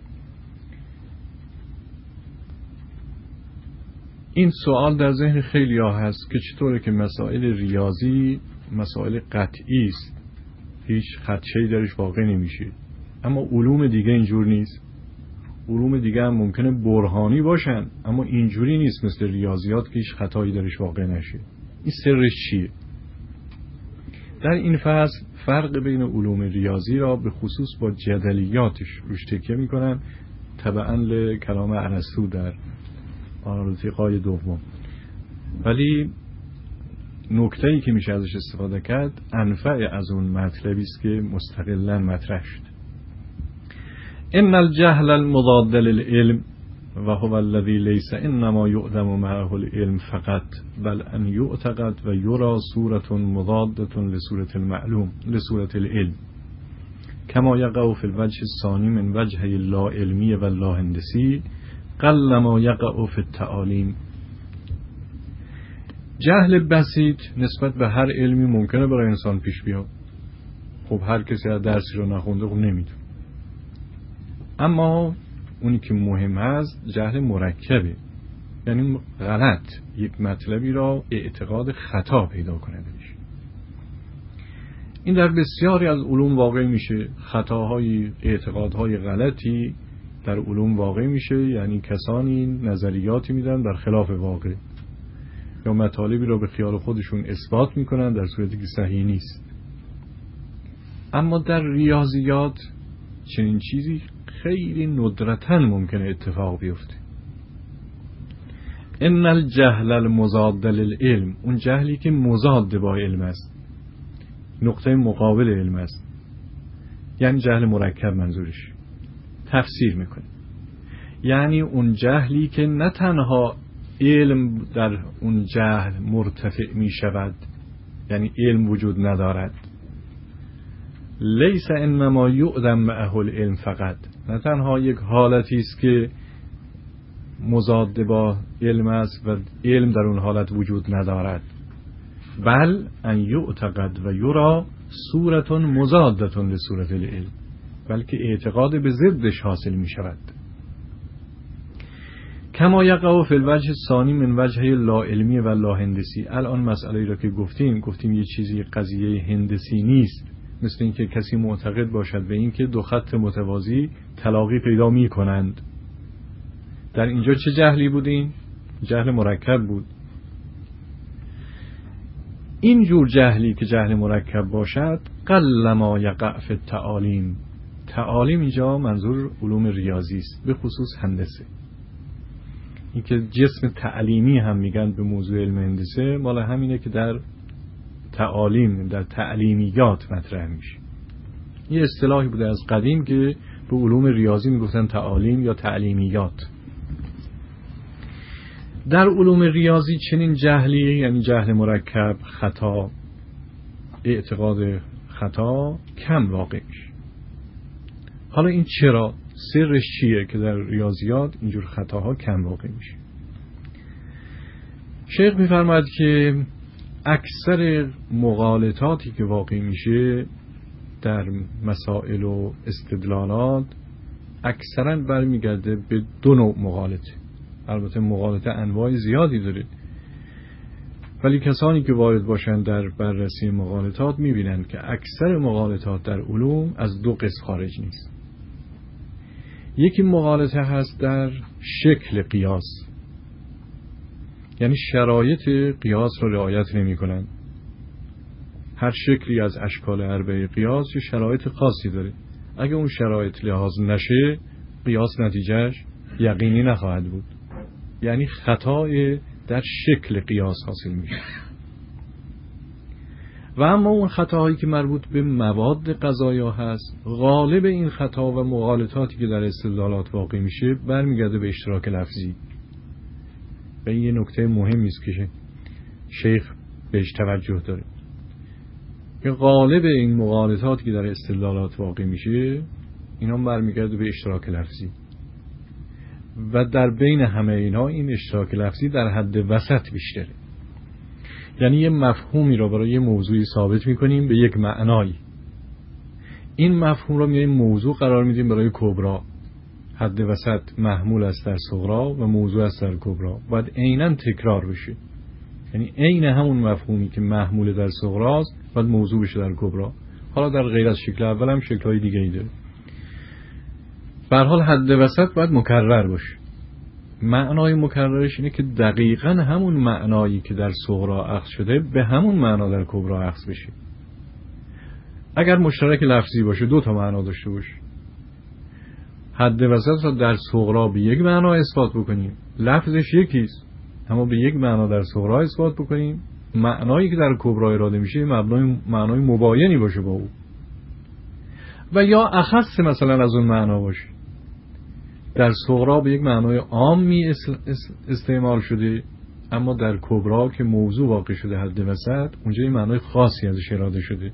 این سوال در ذهن خیلی ها هست که چطوره که مسائل ریاضی مسائل قطعی است، هیچ خدشه‌ای درش واقع نمیشه، اما علوم دیگه اینجور نیست. علوم دیگه هم ممکنه برهانی باشن اما اینجوری نیست مثل ریاضیات که هیچ خطایی درش واقع نشه. این سرش چیه؟ در این فصل فرق بین علوم ریاضی را به خصوص با جدلیاتش روش تکیه میکنن تبعاً لکلام ارسطو در آنالیتیقای دوم، ولی نکته‌ای که میشه ازش استفاده کرد انفع از اون مطلبی است که مستقلاً مطرح شد. ان الجهل المضاد للعلم و هو الذي ليس انما يعدم معه العلم فقط بل ان يعتقد و يرى صورة مضادة لصورة المعلوم لصورة العلم كما يقع في الوجه الثاني من وجه لا علمي و لا هندسي قل ما يقع في التعالیم. جهل بسیط نسبت به هر علمی ممکنه برای انسان پیش بیاد. خب هر کسی از درسی رو نخونده خب نمیدونه. اما اونی که مهم هست جهل مرکبه، یعنی غلط یک مطلبی را اعتقاد خطا پیدا کنه بهش. این در بسیاری از علوم واقع میشه. خطاهای اعتقادهای غلطی در علوم واقع میشه، یعنی کسانی نظریاتی میدن در خلاف واقع یا مطالبی را به خیال خودشون اثبات میکنن در صورتی که صحیح نیست. اما در ریاضیات چنین چیزی خیلی ندرتاً ممکنه اتفاق بیفته. ان الجهل المضاد للعلم، اون جهلی که مضاد با علم است، نقطه مقابل علم است، یعنی جهل مرکب منظورش. تفسیر میکنه یعنی اون جهلی که نه تنها علم در اون جهل مرتفع میشود، یعنی علم وجود ندارد، لیس انما یعدم معه العلم فقط، نه تنها یک حالتی است که مضاد با علم است و علم در اون حالت وجود ندارد، بل ان یعتقد و یرا صورت مضادة لصورت العلم، بلکه اعتقاد به ضدش حاصل می شود. کما یقع فی الوجه الثانی من وجه لا علمی و لا هندسی. الان مسئله را که گفتیم یه چیزی قضیه هندسی نیست، مثل اینکه کسی معتقد باشد به اینکه دو خط متوازی تلاقی پیدا می کنند. در اینجا چه جهلی بودین؟ جهل مرکب بود. این جور جهلی که جهل مرکب باشد قل ما یقع فی التعالیم. تعالیم اینجا منظور علوم ریاضی است، به خصوص هندسه. این که جسم تعلیمی هم میگن به موضوع علم هندسه، مال همینه که در تعالیم در تعلیمیات مطرح میشه. این اصطلاحی بوده از قدیم که به علوم ریاضی میگفتن تعالیم یا تعلیمیات. در علوم ریاضی چنین جهلی، یعنی جهل مرکب، خطا، اعتقاد خطا کم واقع میشه. حالا این چرا؟ سرش چیه که در ریاضیات اینجور خطاها کم واقع میشه؟ شیخ میفرماید که اکثر مغالطاتی که واقع میشه در مسائل و استدلالات اکثرا برمیگرده به دو نوع مغالطه. البته مغالطه انواع زیادی داره، ولی کسانی که وارد باشن در بررسی مغالطات میبینن که اکثر مغالطات در علوم از دو قسم خارج نیست. یکی مغالطه هست در شکل قیاس، یعنی شرایط قیاس رو رعایت نمی کنن. هر شکلی از اشکال اربعه قیاس یه شرایط خاصی داره، اگه اون شرایط لحاظ نشه قیاس نتیجهش یقینی نخواهد بود، یعنی خطای در شکل قیاس حاصل میشه. و اما اون خطاهایی که مربوط به مواد قضایا هست، غالب این خطا و مغالطاتی که در استدلالات واقع میشه برمیگرده به اشتراک لفظی. و این یه نکته مهمی است که شیخ بهش توجه داره که غالب این مغالطاتی که در استدلالات واقع میشه اینا برمیگرده به اشتراک لفظی، و در بین همه اینا این اشتراک لفظی در حد وسط بیشتره. یعنی یه مفهومی رو برای یه موضوعی ثابت میکنیم به یک معنایی، این مفهوم رو میاریم موضوع قرار میدیم برای کبرا، حد وسط محمول است در صغرا و موضوع است در کبرا، باید عیناً تکرار بشه. یعنی عین همون مفهومی که محمول در صغرا است باید موضوع بشه در کبرا. حالا در غیر از شکل اول هم شکل‌های دیگه‌ای داره. به هر حال حد وسط باید مکرر باشه. معنای مکررش اینه که دقیقاً همون معنایی که در صغرا اخذ شده به همون معنا در کبرا اخذ بشه. اگر مشترک لفظی باشه دو تا معنا داشته باشه، حد وسط رو در صغرا به یک معنا اثبات بکنیم، لفظش یکیست اما به یک معنا در صغرا اثبات بکنیم، معنایی که در کبرا اراده میشه معنای مباینی باشه با او، و یا اخص مثلا از اون معنا باشه، در صغرا به یک معنای عامی استعمال شده اما در کبرا که موضوع واقع شده حد وسط اونجا این معنای خاصی ازش اراده شده.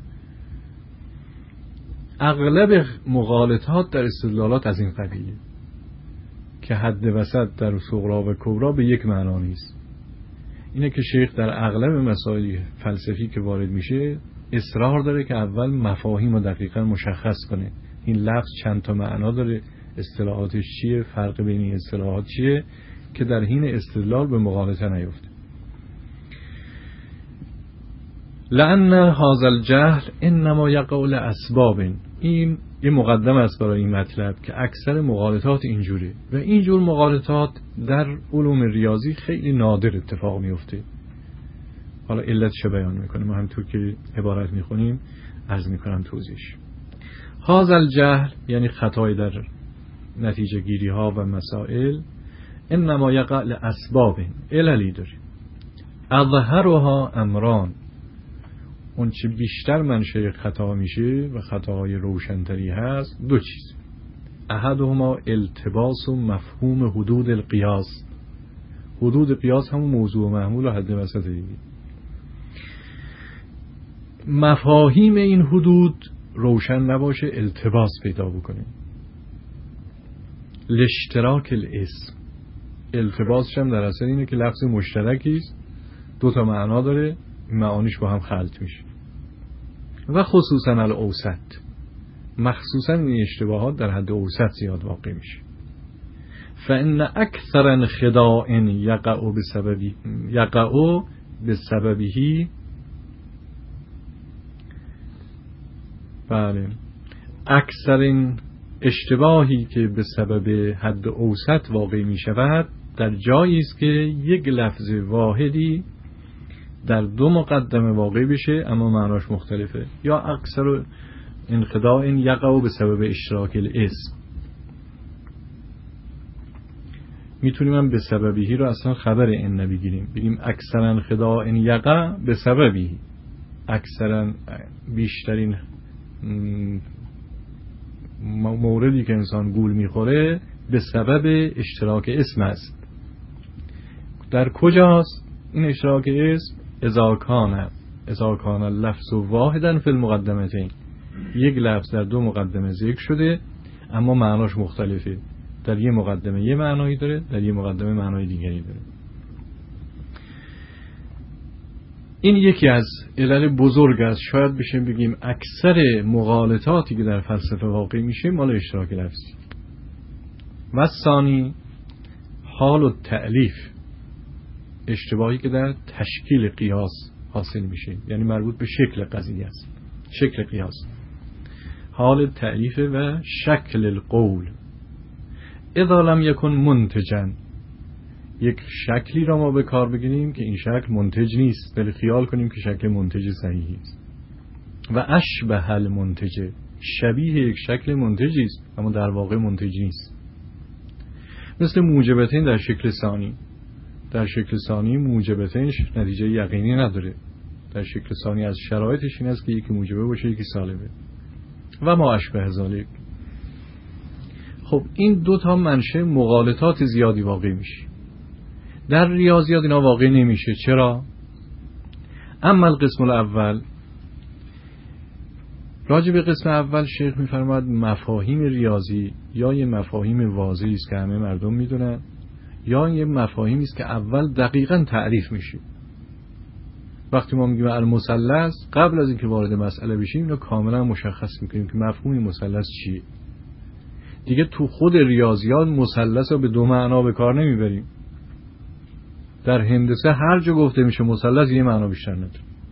اغلب مغالطات در استدلالات از این قبیله که حد وسط در صغرا و کبرا به یک معنا نیست. اینه که شیخ در اغلب مسائل فلسفی که وارد میشه اصرار داره که اول مفاهیم رو دقیقا مشخص کنه. این لفظ چند تا معنا داره، اصطلاحاتش چیه، فرق بین این اصطلاحات چیه، که در حین استدلال به مغالطه نیفته. لأن هذا الجهل انما یقع لاسباب. این یه مقدمه است برای این مطلب که اکثر مغالطات اینجوره و اینجور مغالطات در علوم ریاضی خیلی نادر اتفاق میفته. حالا علتش بیان میکنه، ما همونطور که عبارت میخونیم عرض میکنم توضیحش. هذا الجهل یعنی خطای در نتیجه گیری ها و مسائل، انما یقع لاسباب، عللی داره. اظهرها امران، اون چه بیشتر منشأ خطا میشه و خطاهای روشنتری هست دو چیز. احدهما التباس و مفهوم حدود القیاس. حدود قیاس همون موضوع و محمول و حد وسط دیگه. مفاهیم این حدود روشن نباشه، التباس پیدا بکنه. لاشتراک الاسم، التباسش هم در اصل اینه که لفظ مشترکی است، دو تا معنا داره، معانیش با هم خلط میشه. و خصوصا الاوسط، مخصوصا این اشتباهات در حد اوسط زیاد واقع میشه. فان اکثر انخداع یقع بسببه، بله، اکثرین اشتباهی که به سبب حد اوسط واقع می شود در جایی است که یک لفظ واحدی در دو مقدمه واقع بشه اما معناش مختلفه، یا اکثر انخداع یقع به سبب اشتراک الاسم. میتونیم هم به سببیهی رو اصلا خبر این نبگیریم، بگیم اکثر انخداع یقع به سببیهی، اکثرا بیشترین موردی که انسان گول میخوره به سبب اشتراک اسم است. در کجاست این اشتراک اسم؟ اذا کان اللفظ واحدا فی المقدمتین، یک لفظ در دو مقدمه ذکر شده اما معناش مختلفه، در یه مقدمه یه معنایی داره، در یه مقدمه معنای دیگری داره. این یکی از علل بزرگ است، شاید بشه بگیم اکثر مغالطاتی که در فلسفه واقع میشه مال اشتراک لفظی. و ثانی حال و تألیف، اشتباهی که در تشکیل قیاس حاصل میشه، یعنی مربوط به شکل قضیه است، شکل قیاس. حال تألیف و شکل القول. اذا لم یکن منتجا، یک شکلی را ما به کار بگیریم که این شکل منتج نیست، ولی خیال کنیم که شکل منتج صحیحی است. و اشبه المنتج، شبیه یک شکل منتجی است اما در واقع منتج نیست. مثل موجبتین در شکل ثانی. در شکل ثانی موجبتینش نتیجه یقینی نداره. در شکل ثانی از شرایطش این است که یکی موجبه باشه یکی سالبه. و ما اشبه ذالک. خب این دو تا منشأ مغالطات زیادی واقع میشه. در ریاضیات اینا واقع نمیشه. چرا؟ اما القسم الاول، راجع به قسم اول شیخ میفرماید مفاهیم ریاضی یا یه مفاهیم واضحی است که همه مردم میدونن، یا یه مفاهیمی است که اول دقیقاً تعریف میشه. وقتی ما میگیم المثلث، قبل از اینکه وارد مسئله بشیم اینو کاملا مشخص میکنیم که مفهوم مثلث چیه. دیگه تو خود ریاضیات مثلث رو به دو معنا به کار نمیبریم. در هندسه هر جا گفته میشه مثلث یه معنا بیشتر نداره.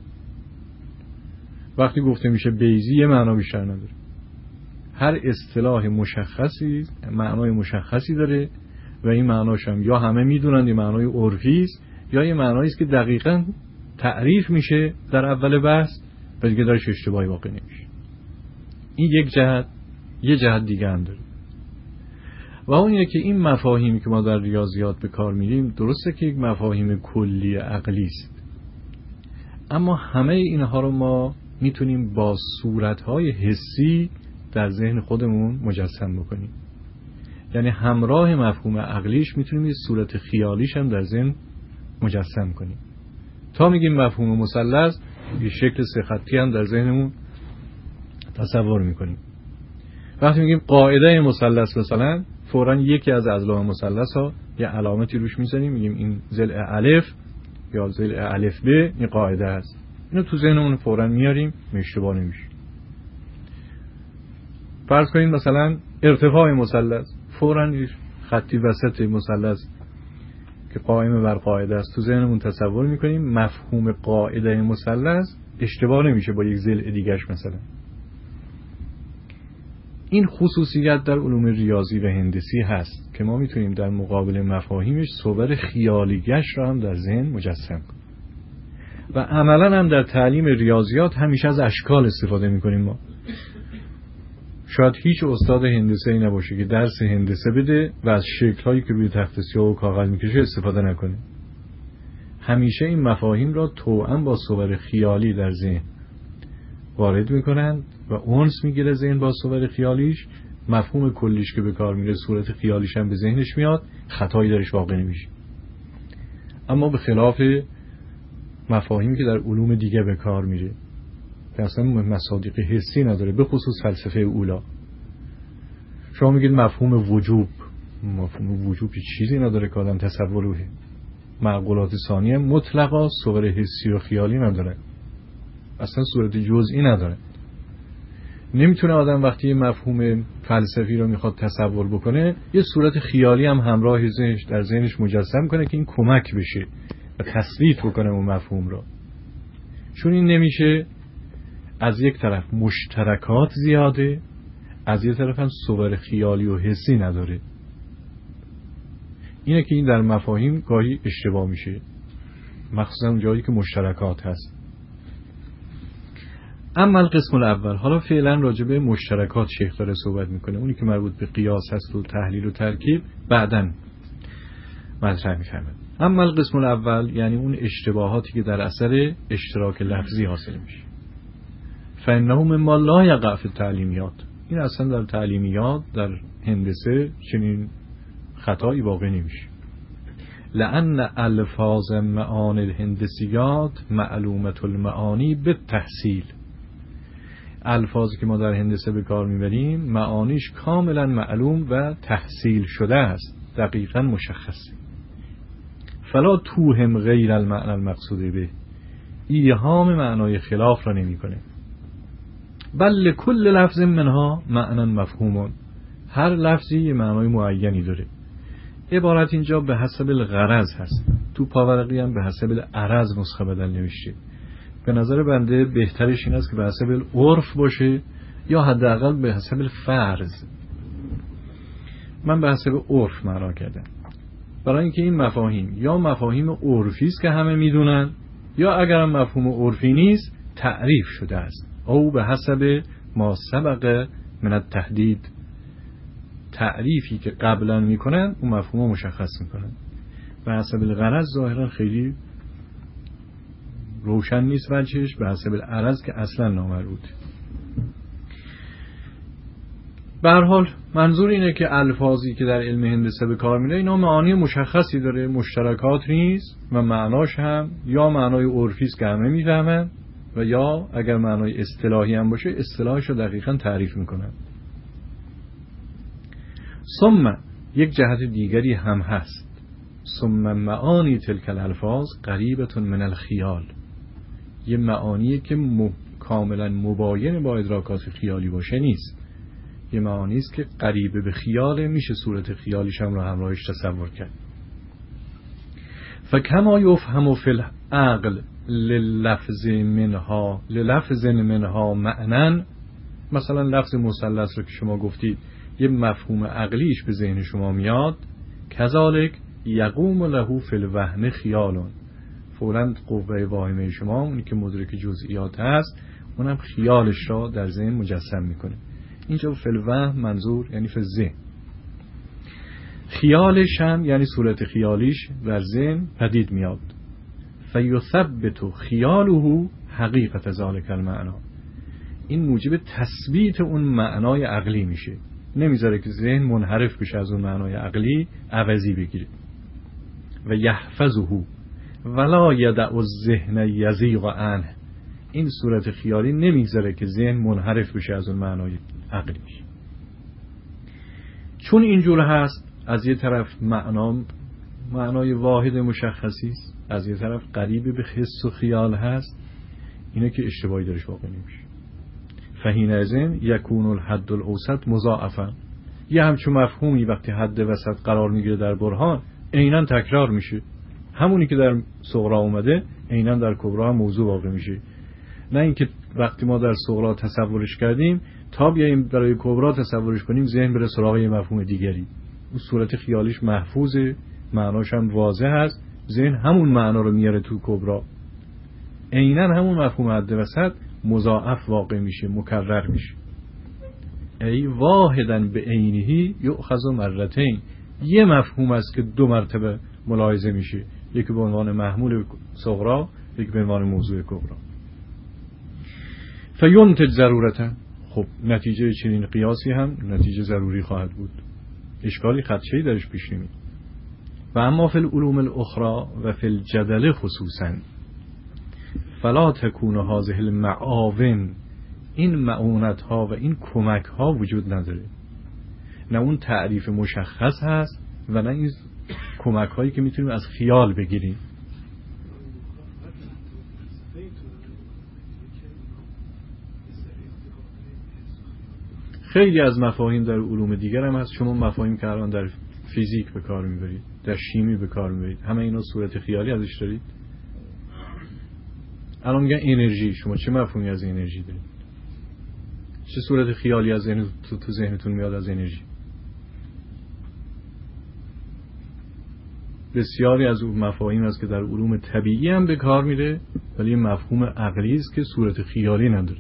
وقتی گفته میشه بیضی یه معنا بیشتر نداره. هر اصطلاح مشخصی معنای مشخصی داره و این معناش هم یا همه میدونن یه معنای عرفی است یا یه معنایی است که دقیقاً تعریف میشه در اول بحث و دیگه درش اشتباهی واقع نمیشه. این یک جهت. یه جهت دیگه هم داره و اون اینه که این مفاهیمی که ما در ریاضیات به کار میریم درسته که یک مفاهیم کلی عقلی است، اما همه اینها رو ما میتونیم با صورتهای حسی در ذهن خودمون مجسم بکنیم. یعنی همراه مفهوم عقلیش میتونیم یه صورت خیالیش هم در ذهن مجسم کنیم. تا میگیم مفهوم مثلث یه شکل سه خطی هم در ذهنمون تصور میکنیم. وقتی میگیم قاعده مثلث مثلا فوراً یکی از اضلاع مثلث ها یه علامتی روش میزنیم، میگیم این ضلع الف یا ضلع الف ب این قاعده است. اینو تو ذهنمون فوراً میاریم، اشتباه نمیشه. فرض کنید مثلا ارتفاع مثلث، فوراً خطی وسط مثلث که قائم بر قاعده است تو ذهنمون تصور میکنیم. مفهوم قاعده مثلث اشتباه نمیشه با یک ضلع دیگه‌اش مثلا. این خصوصیت در علوم ریاضی و هندسی هست که ما میتونیم در مقابل مفاهیمش صور خیالیش را هم در ذهن مجسم کنیم. و عملا هم در تعلیم ریاضیات همیشه از اشکال استفاده میکنیم. ما شاید هیچ استاد هندسه ای نباشه که درس هندسه بده و از شکل‌هایی که روی تخت سیاه و کاغذ میکشه استفاده نکنه. همیشه این مفاهیم را توأم با صور خیالی در ذهن وارد میکنن و اونس میگیره ذهن با صور خیالیش. مفهوم کلیش که به کار میره صورت خیالیش هم به ذهنش میاد، خطایی درش واقع نمیشه. اما به خلاف مفاهیمی که در علوم دیگه به کار میره که اصلا مصادیق حسی نداره، به خصوص فلسفه اولا. شما میگید مفهوم وجوب، مفهوم وجوب چیزی نداره که آدم تصوره. معقولات ثانیه مطلقا صور حسی و خیالی نداره، اصلا صورت جزئی نداره. نمیتونه آدم وقتی مفهوم فلسفی رو میخواد تصور بکنه یه صورت خیالی هم همراه ذهنش در ذهنش مجسم کنه که این کمک بشه و تثبیت بکنه اون مفهوم رو. چون این نمیشه، از یک طرف مشترکات زیاده، از یک طرف هم صور خیالی و حسی نداره. اینه که این در مفاهیم گاهی اشتباه میشه، مخصوصا اون جایی که مشترکات هست. اما القسم الاول، حالا فعلا راجع به مشترکات شیخ داره صحبت میکنه، اونی که مربوط به قیاس هست و تحلیل و ترکیب بعداً مطرح میفهمه. اما القسم الاول یعنی اون اشتباهاتی که در اثر اشتراک لفظی حاصل میشه. فإنه مما لا یقع فی التعلیمیات. این اصلا در تعلیمیات در هندسه چنین خطایی واقع نمیشه. لأن الفاظ معانی الهندسیات معلومة المعانی بالتحصیل. الفاظی که ما در هندسه به کار میبریم معانیش کاملا معلوم و تحصیل شده است، دقیقا مشخصه. فلا توهم غیر المعنى المقصود به، ایهام معنای خلاف را نمی کنه. بل لكل لفظ منها معنی مفهوم، هر لفظی یه معنای معینی داره. عبارت اینجا به حسب الغرض هست، تو پاورقی هم به حسب العرض نسخه بدل نوشته. به نظر بنده بهترش این است که به حسب العرف باشه یا حداقل به حسب الفرض. من به حسب عرف معنا کردم، برای اینکه این مفاهیم یا مفاهیم عرفی است که همه میدونن، یا اگر هم مفهوم عرفی نیست تعریف شده است، او به حسب ما سبق من التحدید، تعریفی که قبلا میکنن اون مفهوم مشخص میکنن. به حسب الغرض ظاهرا خیلی روشن نیست وجهش، به حسب العرض که اصلا نامربوط. به هر حال منظور اینه که الفاظی که در علم هندسه به کار میره اینا معانی مشخصی داره، مشترکات نیست و معناش هم یا معنای عرفی است که همه میفهمن و یا اگر معنای اصطلاحی هم باشه اصطلاحش رو دقیقاً تعریف میکنن. ثم یک جهت دیگری هم هست، ثم معانی تلک الالفاظ قریبة من الخیال. یه معانی که کاملا مباین با ادراکات خیالی باشه نیست، یه معانی است که قریب به خیاله، میشه صورت خیالیش هم رو همراهش تصور کرد. فکما یفهم فی العقل للفظ منها معنن، مثلا لفظ مثلث رو که شما گفتید یه مفهوم عقلیش به ذهن شما میاد، کذالک یقوم له فی الوهم خیالون، فوراً قوه واهمه شما اونی که مدرک جزئیات هست اونم خیالش را در ذهن مجسم میکنه. اینجا فی الوهم منظور یعنی فی الذهن، خیالش هم یعنی صورت خیالیش در ذهن پدید میاد. فیثبت خیاله حقیقت ذلک المعنی، این موجب تثبیت اون معنای عقلی میشه، نمیذاره که ذهن منحرف بشه از اون معنای عقلی عوضی بگیره. و یحفظه ولا یدع الذهن یزیغ عنه، این صورت خیالی نمیذاره که ذهن منحرف بشه از اون معنای عقلی. چون اینجور هست، از یه طرف معنای واحد مشخصی است، از یه طرف قریب به حس و خیال هست، اینه که اشتباهی درش واقع نمیشه. فحینئذ یکون الحد الاوسط مضاعفا، یه همچون مفهومی وقتی حد وسط قرار میگیره در برهان عیناً تکرار میشه، همونی که در صغرا اومده عیناً در کبرا هم موضوع واقع میشه. نه اینکه وقتی ما در صغرا تصورش کردیم تا بیاییم برای کبرا تصورش کنیم ذهن بره سراغ یه مفهوم دیگری. اون صورت خیالیش محفوظه، معناش هم واضح هست، ذهن همون معنا رو میاره تو کبرا، عیناً همون مفهوم حد وسط مضاعف واقع میشه، مکرر میشه. ای واحداً به عینه یؤخذ مرتين، یه مفهوم است که دو مرتبه ملاحظه میشه، یکی به عنوان محمول صغرا، یکی به عنوان موضوع کبرا. فینتج ضرورتا، خب نتیجه چنین قیاسی هم نتیجه ضروری خواهد بود، اشکالی خدشه‌ای درش پیش نمیاد. و اما فی العلوم الاخرى و فی الجدل خصوصا فلا تکون هذه المعاون، این معونت ها و این کمک ها وجود نداره، نه اون تعریف مشخص هست و نه این کمک هایی که میتونیم از خیال بگیریم. خیلی از مفاهیم در علوم دیگر هم هست، شما مفاهیم که الان در فیزیک به کار میبرید، در شیمی به کار میبرید، همه اینا صورت خیالی ازش دارید. الان میگن انرژی، شما چه مفهومی از انرژی دارید؟ چه صورت خیالی از تو ذهنتون میاد از انرژی؟ بسیاری از اون مفاهیم هست که در علوم طبیعی هم به کار میره ولی مفهوم عقلی است که صورت خیالی نداره.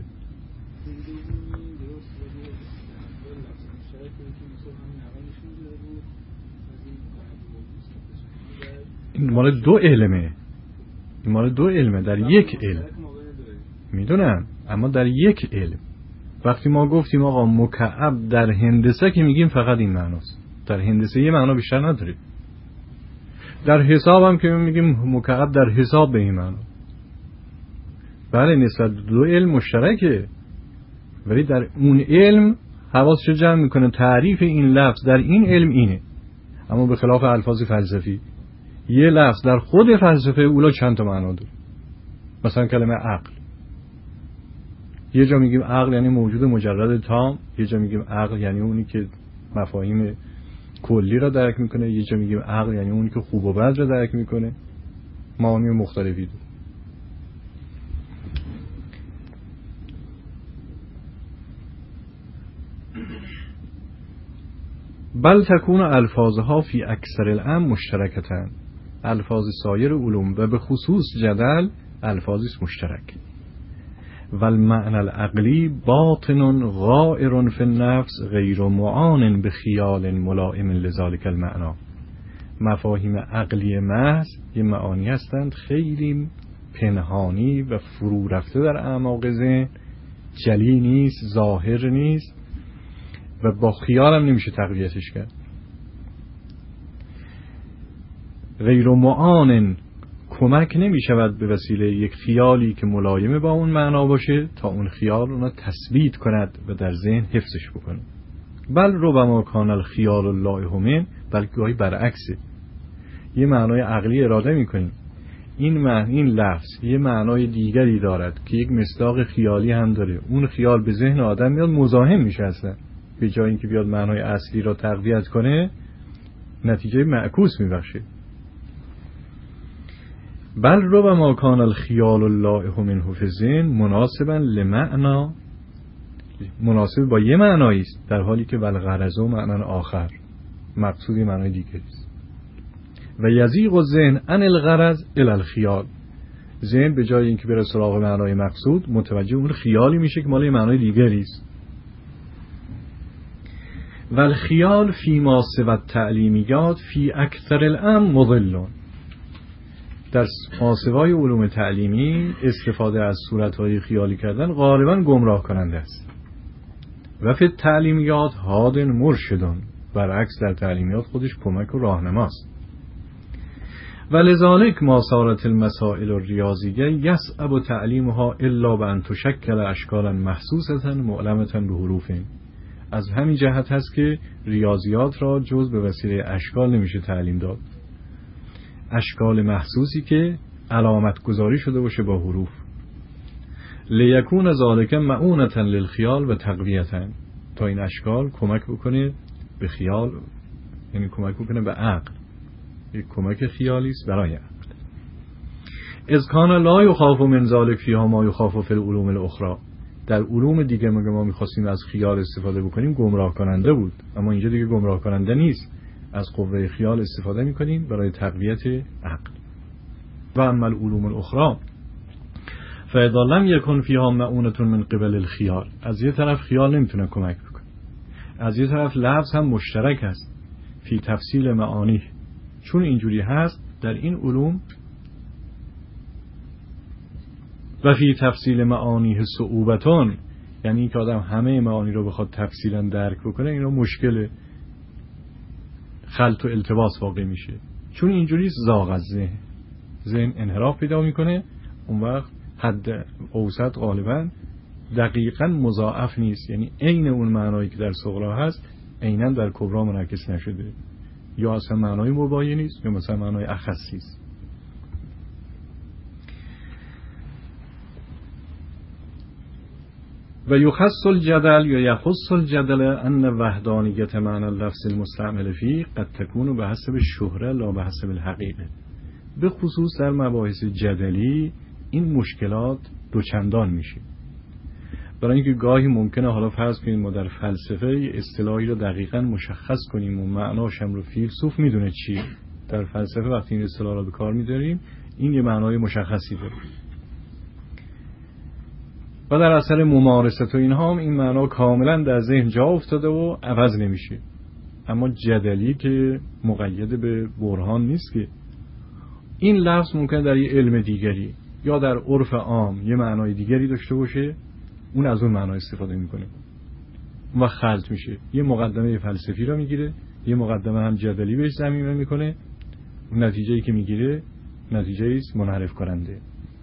این مال دو علمه، این مال دو علمه در یک علم. میدونم اما در یک علم. وقتی ما گفتیم آقا مکعب در هندسه که میگیم فقط این معناست، در هندسه یه معنا بیشتر نداره. در حساب هم که میگیم مکعب در حساب به این معنا. بله نسبت دو علم مشترکه، ولی در اون علم حواسش جمع میکنه تعریف این لفظ در این علم اینه. اما به خلاف الفاظ فلسفی، یه لفظ در خود فلسفه اولا چند تا معنا داره. مثلا کلمه عقل، یه جا میگیم عقل یعنی موجود مجرد تام، یه جا میگیم عقل یعنی اونی که مفاهیم کلی را درک میکنه، یه جا میگیم عقل یعنی اونی که خوب و بد را درک میکنه. معانی مختلفی داره. بل تکون الفاظها فی اکثر الامر مشترکتن، الفاظ سایر علوم و به خصوص جدل الفاظی مشترک. و المعنى العقلی باطن غائر فی النفس غیر معان بخیال ملائم لذلك المعنى. مفاهیم عقلی محض یه معانی هستند خیلی پنهانی و فرو رفته در اعماق ذهن، جلی نیست، ظاهر نیست و با خیال هم نمیشه تقویتش کرد. غیر معان کمک نمی شود به وسیله یک خیالی که ملایم با اون معنا باشه تا اون خیال اونا تثبیت کند و در ذهن حفظش بکنه. بل ربما کان الخیال الله من، بلکه گاهی برعکسه. یه معنای عقلی اراده میکنیم، این لفظ یه معنای دیگری دارد که یک مصداق خیالی هم داره، اون خیال به ذهن آدم میاد مزاحم میشه، اصلا به جای اینکه بیاد معنای اصلی را تقویت کنه نتیجه معکوس میبخشه. بل ربما کان الخیال الله منه فی الذهن مناسبا لمعنا، مناسب با یه معنایی است، در حالی که والغرض معنی آخر، مقصودی معنای دیگری است. و یزیغ الذهن عن الغرض الی الخیال، ذهن به جای اینکه بره سراغ معنای مقصود متوجه اون خیالی میشه که مال معنای دیگری است. و الخیال فی ما سوى التعلیمیات فی اکثر الامر مضل، در ماسوای علوم تعلیمی استفاده از صورتهای خیالی کردن غالبا گمراه کننده است. و فی تعلیمیات هاد مرشدون، برعکس در تعلیمیات خودش کمک و راهنماست. و لذالک ما صارت المسائل الریاضیه یصعب تعلیمها الا بان تشکل اشکالا محسوسه معلمه به حروف. از همین جهت هست که ریاضیات را جز به وسیله اشکال نمیشه تعلیم داد، اشکال محسوسی که علامت گذاری شده باشه با حروف. لیکون ذالک معونة للخیال و تقویة، تا این اشکال کمک بکنه به خیال، یعنی کمک بکنه به عقل، یک کمک خیالی است برای عقل. اذ کان لا یخاف من ذلک فیها ما یخاف فی العلوم الاخرى، در علوم دیگه ما می‌خواستیم از خیال استفاده بکنیم گمراه کننده بود، اما اینجا دیگه گمراه کننده نیست، از قوه خیال استفاده می‌کنیم برای تقویت عقل. و اما العلوم الاخرى فاذا لم یکن فیها معونة من قبل الخیال، از یه طرف خیال نمیتونه کمک بکنه، از یه طرف لفظ هم مشترک است فی تفصیل معانی، چون اینجوری هست در این علوم و فی تفصیل معانی صعوبتون، یعنی این که آدم همه معانی رو بخواد تفصیلا درک بکنه این رو مشکل خلط و التباس واقع میشه. چون اینجوری زاغ از ذهن انحراف پیدا میکنه، اون وقت حد اوسط غالبا دقیقاً مضاعف نیست، یعنی عین اون معنایی که در صغرا هست عیناً در کبرا منعکس نشده، یا اصلا معنای مباینی است یا مثلا معنای اخصی است. و یخص الجدل یا یخص الجدل ان وحدانیت معنی اللفظ المستعمل فيه قد تكون به حسب الشهره لا به حسب الحقیقه. به خصوص در مباحث جدلی این مشکلات دوچندان میشه، برای اینکه گاهی ممکنه حالا فرض کنیم ما در فلسفه اصطلاحی رو دقیقاً مشخص کنیم و معناش هم رو فیلسوف میدونه چیه. در فلسفه وقتی این اصطلاح رو به کار می‌بریم این یه معنای مشخصی داره و در اثر ممارست و اینها هم این معنا کاملا در ذهن جا افتاده و عوض نمیشه. اما جدلی که مقید به برهان نیست، که این لفظ ممکن در یه علم دیگری یا در عرف عام یه معنای دیگری داشته باشه اون از اون معنا استفاده میکنه و خلط میشه، یه مقدمه فلسفی رو میگیره، یه مقدمه هم جدلی بهش ضمیمه میکنه، نتیجه‌ای که میگیره نتیجه است منحرف کننده.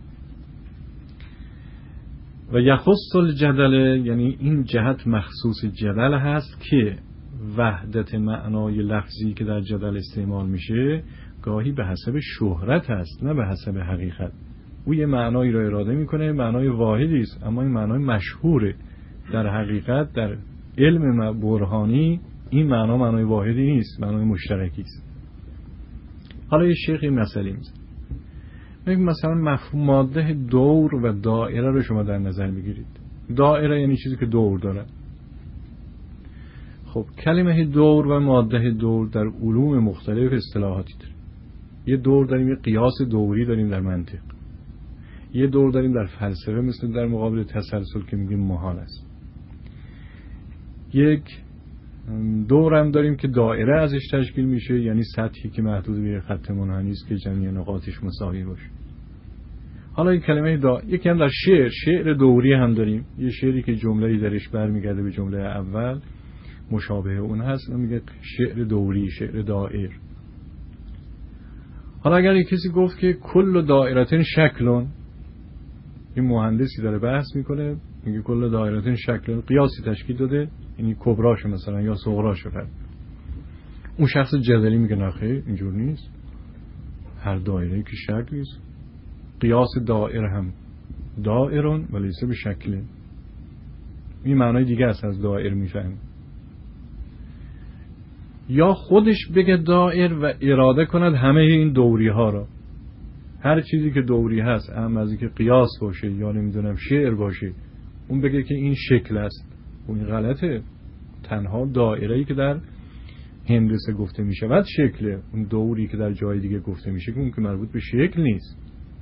و یخص الجدل، یعنی این جهت مخصوص جدل هست که وحدت معنای لفظی که در جدل استعمال میشه گاهی به حسب شهرت هست نه به حسب حقیقت. او یه معنایی را اراده میکنه، معنای واحدی است اما این معنای مشهوره. در حقیقت در علم برهانی این معنای واحدی نیست، معنای مشترکی است. حالا یه شیخ این مسئله میزنه، میگه مثلا مفهوم ماده دور و دایره رو شما در نظر میگیرید. دایره یعنی چیزی که دور داره. خب کلمه دور و ماده دور در علوم مختلف اصطلاحاتی داره. یه دور داریم، یه قیاس دوری داریم در منطق، یه دور داریم در فلسفه مثل در مقابل تسلسل که میگیم محال است. یک دور هم داریم که دایره ازش تشکیل میشه، یعنی سطحی که محدود به خط منحنی است که جمعی نقاطش مساوی باشه. حالا این کلمه یکی هم در شعر دوری هم داریم، یه شعری که جمله‌ای درش برمیگرده به جمله اول مشابه اون هست، میگه شعر دوری، شعر دائر. حالا اگر یک کسی گفت که کل دائرتن شکلون، این مهندسی داره بحث میکنه میگه کل دائرتن شکلون، قیاسی تشکیل داده، یعنی کبراش مثلا یا صغراش فرد. اون شخص جدلی میگه نه خیر اینجور نیست، هر دایره که شکلی است، قیاس دائره هم دائرون ولیسه به شکل. این معنای دیگه است از دائر میفهم. یا خودش بگه دائر و اراده کند همه این دوری ها را، هر چیزی که دوری هست، هم از اینکه قیاس باشه یا نمیدونم شعر باشه، اون بگه که این شکل است. اون غلطه. تنها دائره‌ای که در هندسه گفته میشه بعد شکله، اون دوری که در جای دیگه گفته میشه که اون که مربوط به شکل نیست.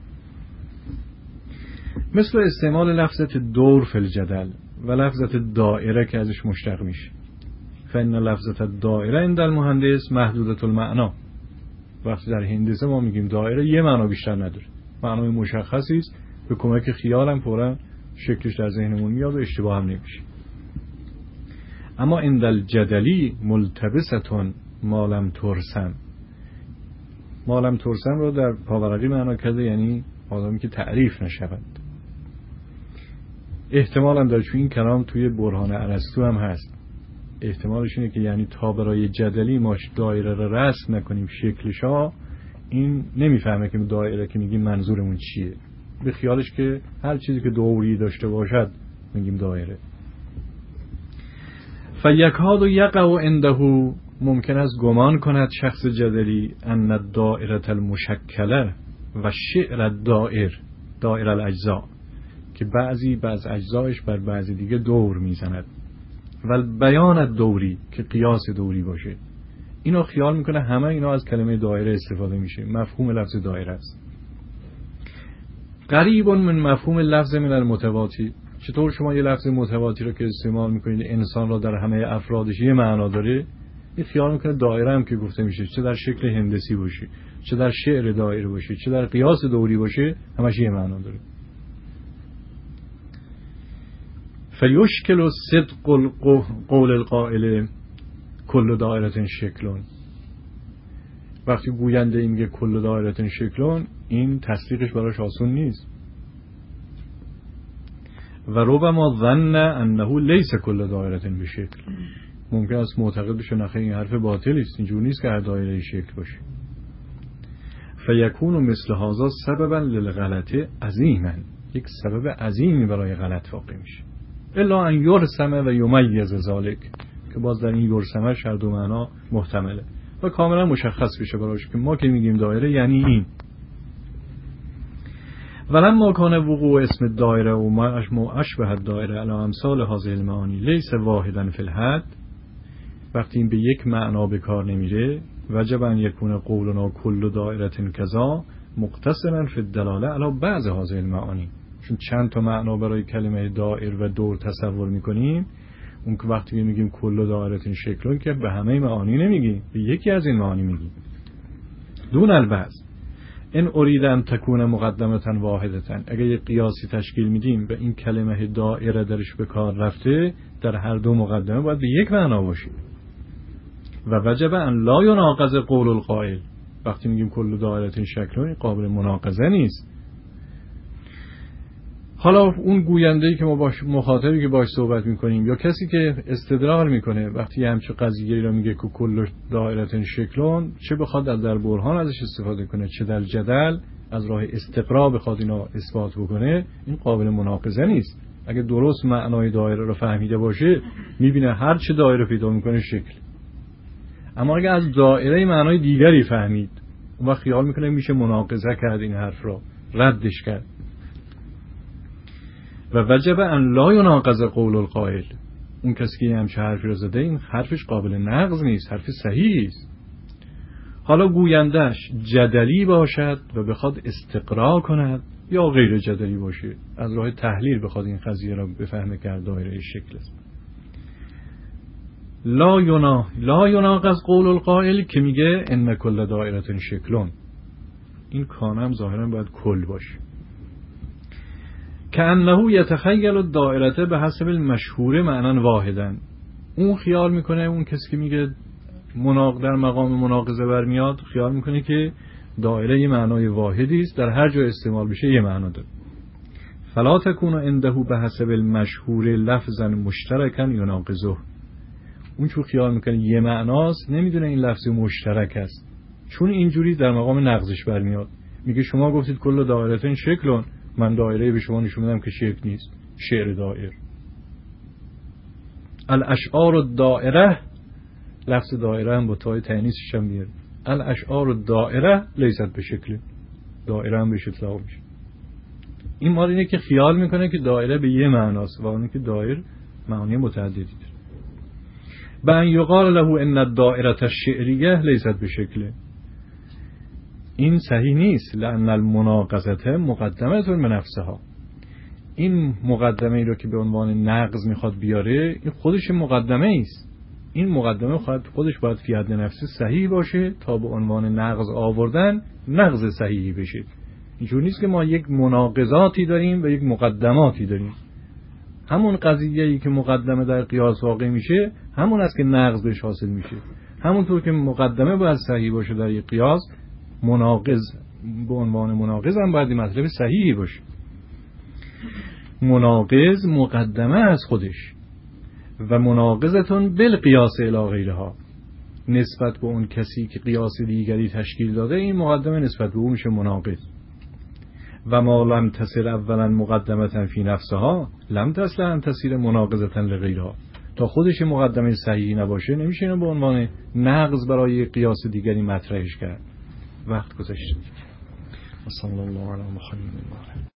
مثل استعمال لفظت دور فی الجدل و لفظت دائره که ازش مشتق میشه. فإن لفظت دائره عند المهندس محدودة المعنا. وقتی در هندسه ما میگیم دائره یه معنا بیشتر نداره، معنای مشخصی است، به کمک خیالم فورا شکلش در ذهنمون میاد و اشتباه هم نمیشه. اما عند الجدلی ملتبستون ما لم ترسم. ما لم ترسم رو در پاورقی معنا کرده، یعنی آدمی که تعریف نشود. احتمال هم داره، چون این کلام توی برهان ارسطو هم هست. احتمالش اینه که یعنی تا برای جدلی ما دایره رو رسم نکنیم شکلشا، این نمیفهمه که دایره که میگیم منظورمون چیه. به خیالش که هر چیزی که دوری داشته باشد میگیم دایره. فیکاد یقع عنده، ممکن است گمان کند شخص جدلی ان الدائره المشکله و شعر الدائر دائر الاجزاء، که بعض اجزایش بر بعضی دیگه دور میزند، و بیان الدوری که قیاس دوری باشه. اینو خیال میکنه همه اینا از کلمه دایره استفاده میشه، مفهوم لفظ دایره است. قریب من مفهوم لفظ من المتواتی. چطور شما یه لفظ متواتی رو که استعمال میکنید انسان را در همه افرادش یه معنا داره، این خیال میکنه دایره هم که گفته میشه چه در شکل هندسی باشه، چه در شعر دایره باشه، چه در قیاس دوری باشه، همش یه معنا داره. فیشکل صدق قول القائل کل دائره شکلون. وقتی گوینده این میگه کل دائره شکلون، این تصدیقش براش آسون نیست. و ربما ظن انه لیس کل دائره بشکل. ممکن است معتقد بشه نخیر این حرف باطلی است، اینجور نیست که هر دایره شکل باشه. فیکون مثل هذا سببا للغلط عظیما، یک سبب عظیمی برای غلط واقع میشه. الا ان یرسم و یمیز ذلک، که باز در این یرسمه هر دو معنا محتمله و کاملا مشخص بشه براش که ما که میگیم دایره یعنی این. ولما کان وقوع اسم الدائره و ما اشبه الدائره علی امثال هذه المعانی لیس واحدا فی الحد، وقتی این به یک معنا به کار نمیره، وجب ان یکون قولنا کل دائره کذا مقتصرا فی الدلاله علی بعض هذه المعانی. چون چند تا معنا برای کلمه دائر و دور تصور میکنیم، اون که وقتی میگیم کل دائره شکلون که به همه معانی نمیگیم، به یکی از این معانی میگیم. دون البعض. این اریدن تکون مقدمتن واحدتن، اگه یک قیاسی تشکیل میدیم و این کلمه دائره درش به کار رفته، در هر دو مقدمه باید به یک معنا باشه. و وجب ان لا یناقض قول القائل، وقتی میگیم کل دائره شکل قابل مناقضه نیست. حالا اون گوینده‌ای که ما باش مخاطبی که باش صحبت میکنیم یا کسی که استدلال میکنه وقتی همچه قضیه‌ای رو میگه که کل دائره شکلون، چه بخواد در برهان ازش استفاده کنه چه در جدل از راه استقرا بخواد اینا اثبات بکنه، این قابل مناقضه نیست. اگه درست معنای دایره رو فهمیده باشه میبینه هر چه دایره پیدا میکنه شکل. اما اگه از دایره معنای دیگری فهمید، اون وقت خیال میکنه میشه مناقضه کرد، این حرف رو ردش کرد. و وجب ان لا یناقض قول القائل، اون کسی که همچه حرفی رو زده این حرفش قابل نقض نیست، حرف صحیحی است. حالا گویندهش جدلی باشد و بخواد استقرا کند یا غیر جدلی باشه، از راه تحلیل بخواد این قضیه را بفهمه که دایره شکل است. لا یناقض قول القائل که میگه ان کل دایره شکلون، این کانم ظاهرا باید کل باشه. که انه یتخیل الدائره به حسب المشهور معنا واحدا، اون خیال میکنه، اون کسی که میگه در مقام مناقضه برمیاد خیال میکنه که دایره یه معنای واحدی است، در هر جا استعمال بشه یه معنا داره. فلا تکون عنده به حسب المشهور لفظا مشترکا یناقضه، اون چون خیال میکنه یه معناست نمیدونه این لفظ مشترک است، چون اینجوری در مقام نقضش برمیاد. میگه شما گفتید کل دایره شکلون، من دایره به شما نشون میدم که شکل نیست، شعر دائر. الاشعار الدائره، لفظ دائره هم با تای تانیثش هم میاد، الاشعار الدائره لیست به شکل، دائره هم به شکل اطلاق میشه. این مال اینه که خیال میکنه که دائره به یه معناست و اونه که دائر معانی متعددی داره. بان یقال له ان الدائره الشعریه لیست به شکل، این صحیح نیست. لأن المناقضه مقدمه به نفسها، این مقدمه ای رو که به عنوان نقض میخواد بیاره این خودش مقدمه است. این مقدمه خودش باید فی حد نفسی صحیح باشه تا به عنوان نقض آوردن نقض صحیحی بشه. اینجور نیست که ما یک مناقضاتی داریم و یک مقدماتی داریم. همون قضیه‌ای که مقدمه در قیاس واقع میشه همون است که نقض بهش حاصل میشه. همونطور که مقدمه باید صحیح باشه در یک قیاس، مناقض به عنوان مناقض هم باید مطلب صحیحی باشه. مناقض مقدمه از خودش و مناقضتون بالقیاس الی غیرها، نسبت به اون کسی که قیاس دیگری تشکیل داده این مقدمه نسبت به اون میشه مناقض. و ما لم تصل اولا مقدمتا فی نفسها لم تصل ان تصیر مناقضتا لغیرها، تا خودش مقدمه صحیحی نباشه نمیشه اینو به عنوان نقض برای قیاس دیگری مطرحش کرد. وقت گذشته. صلی الله علی محمد.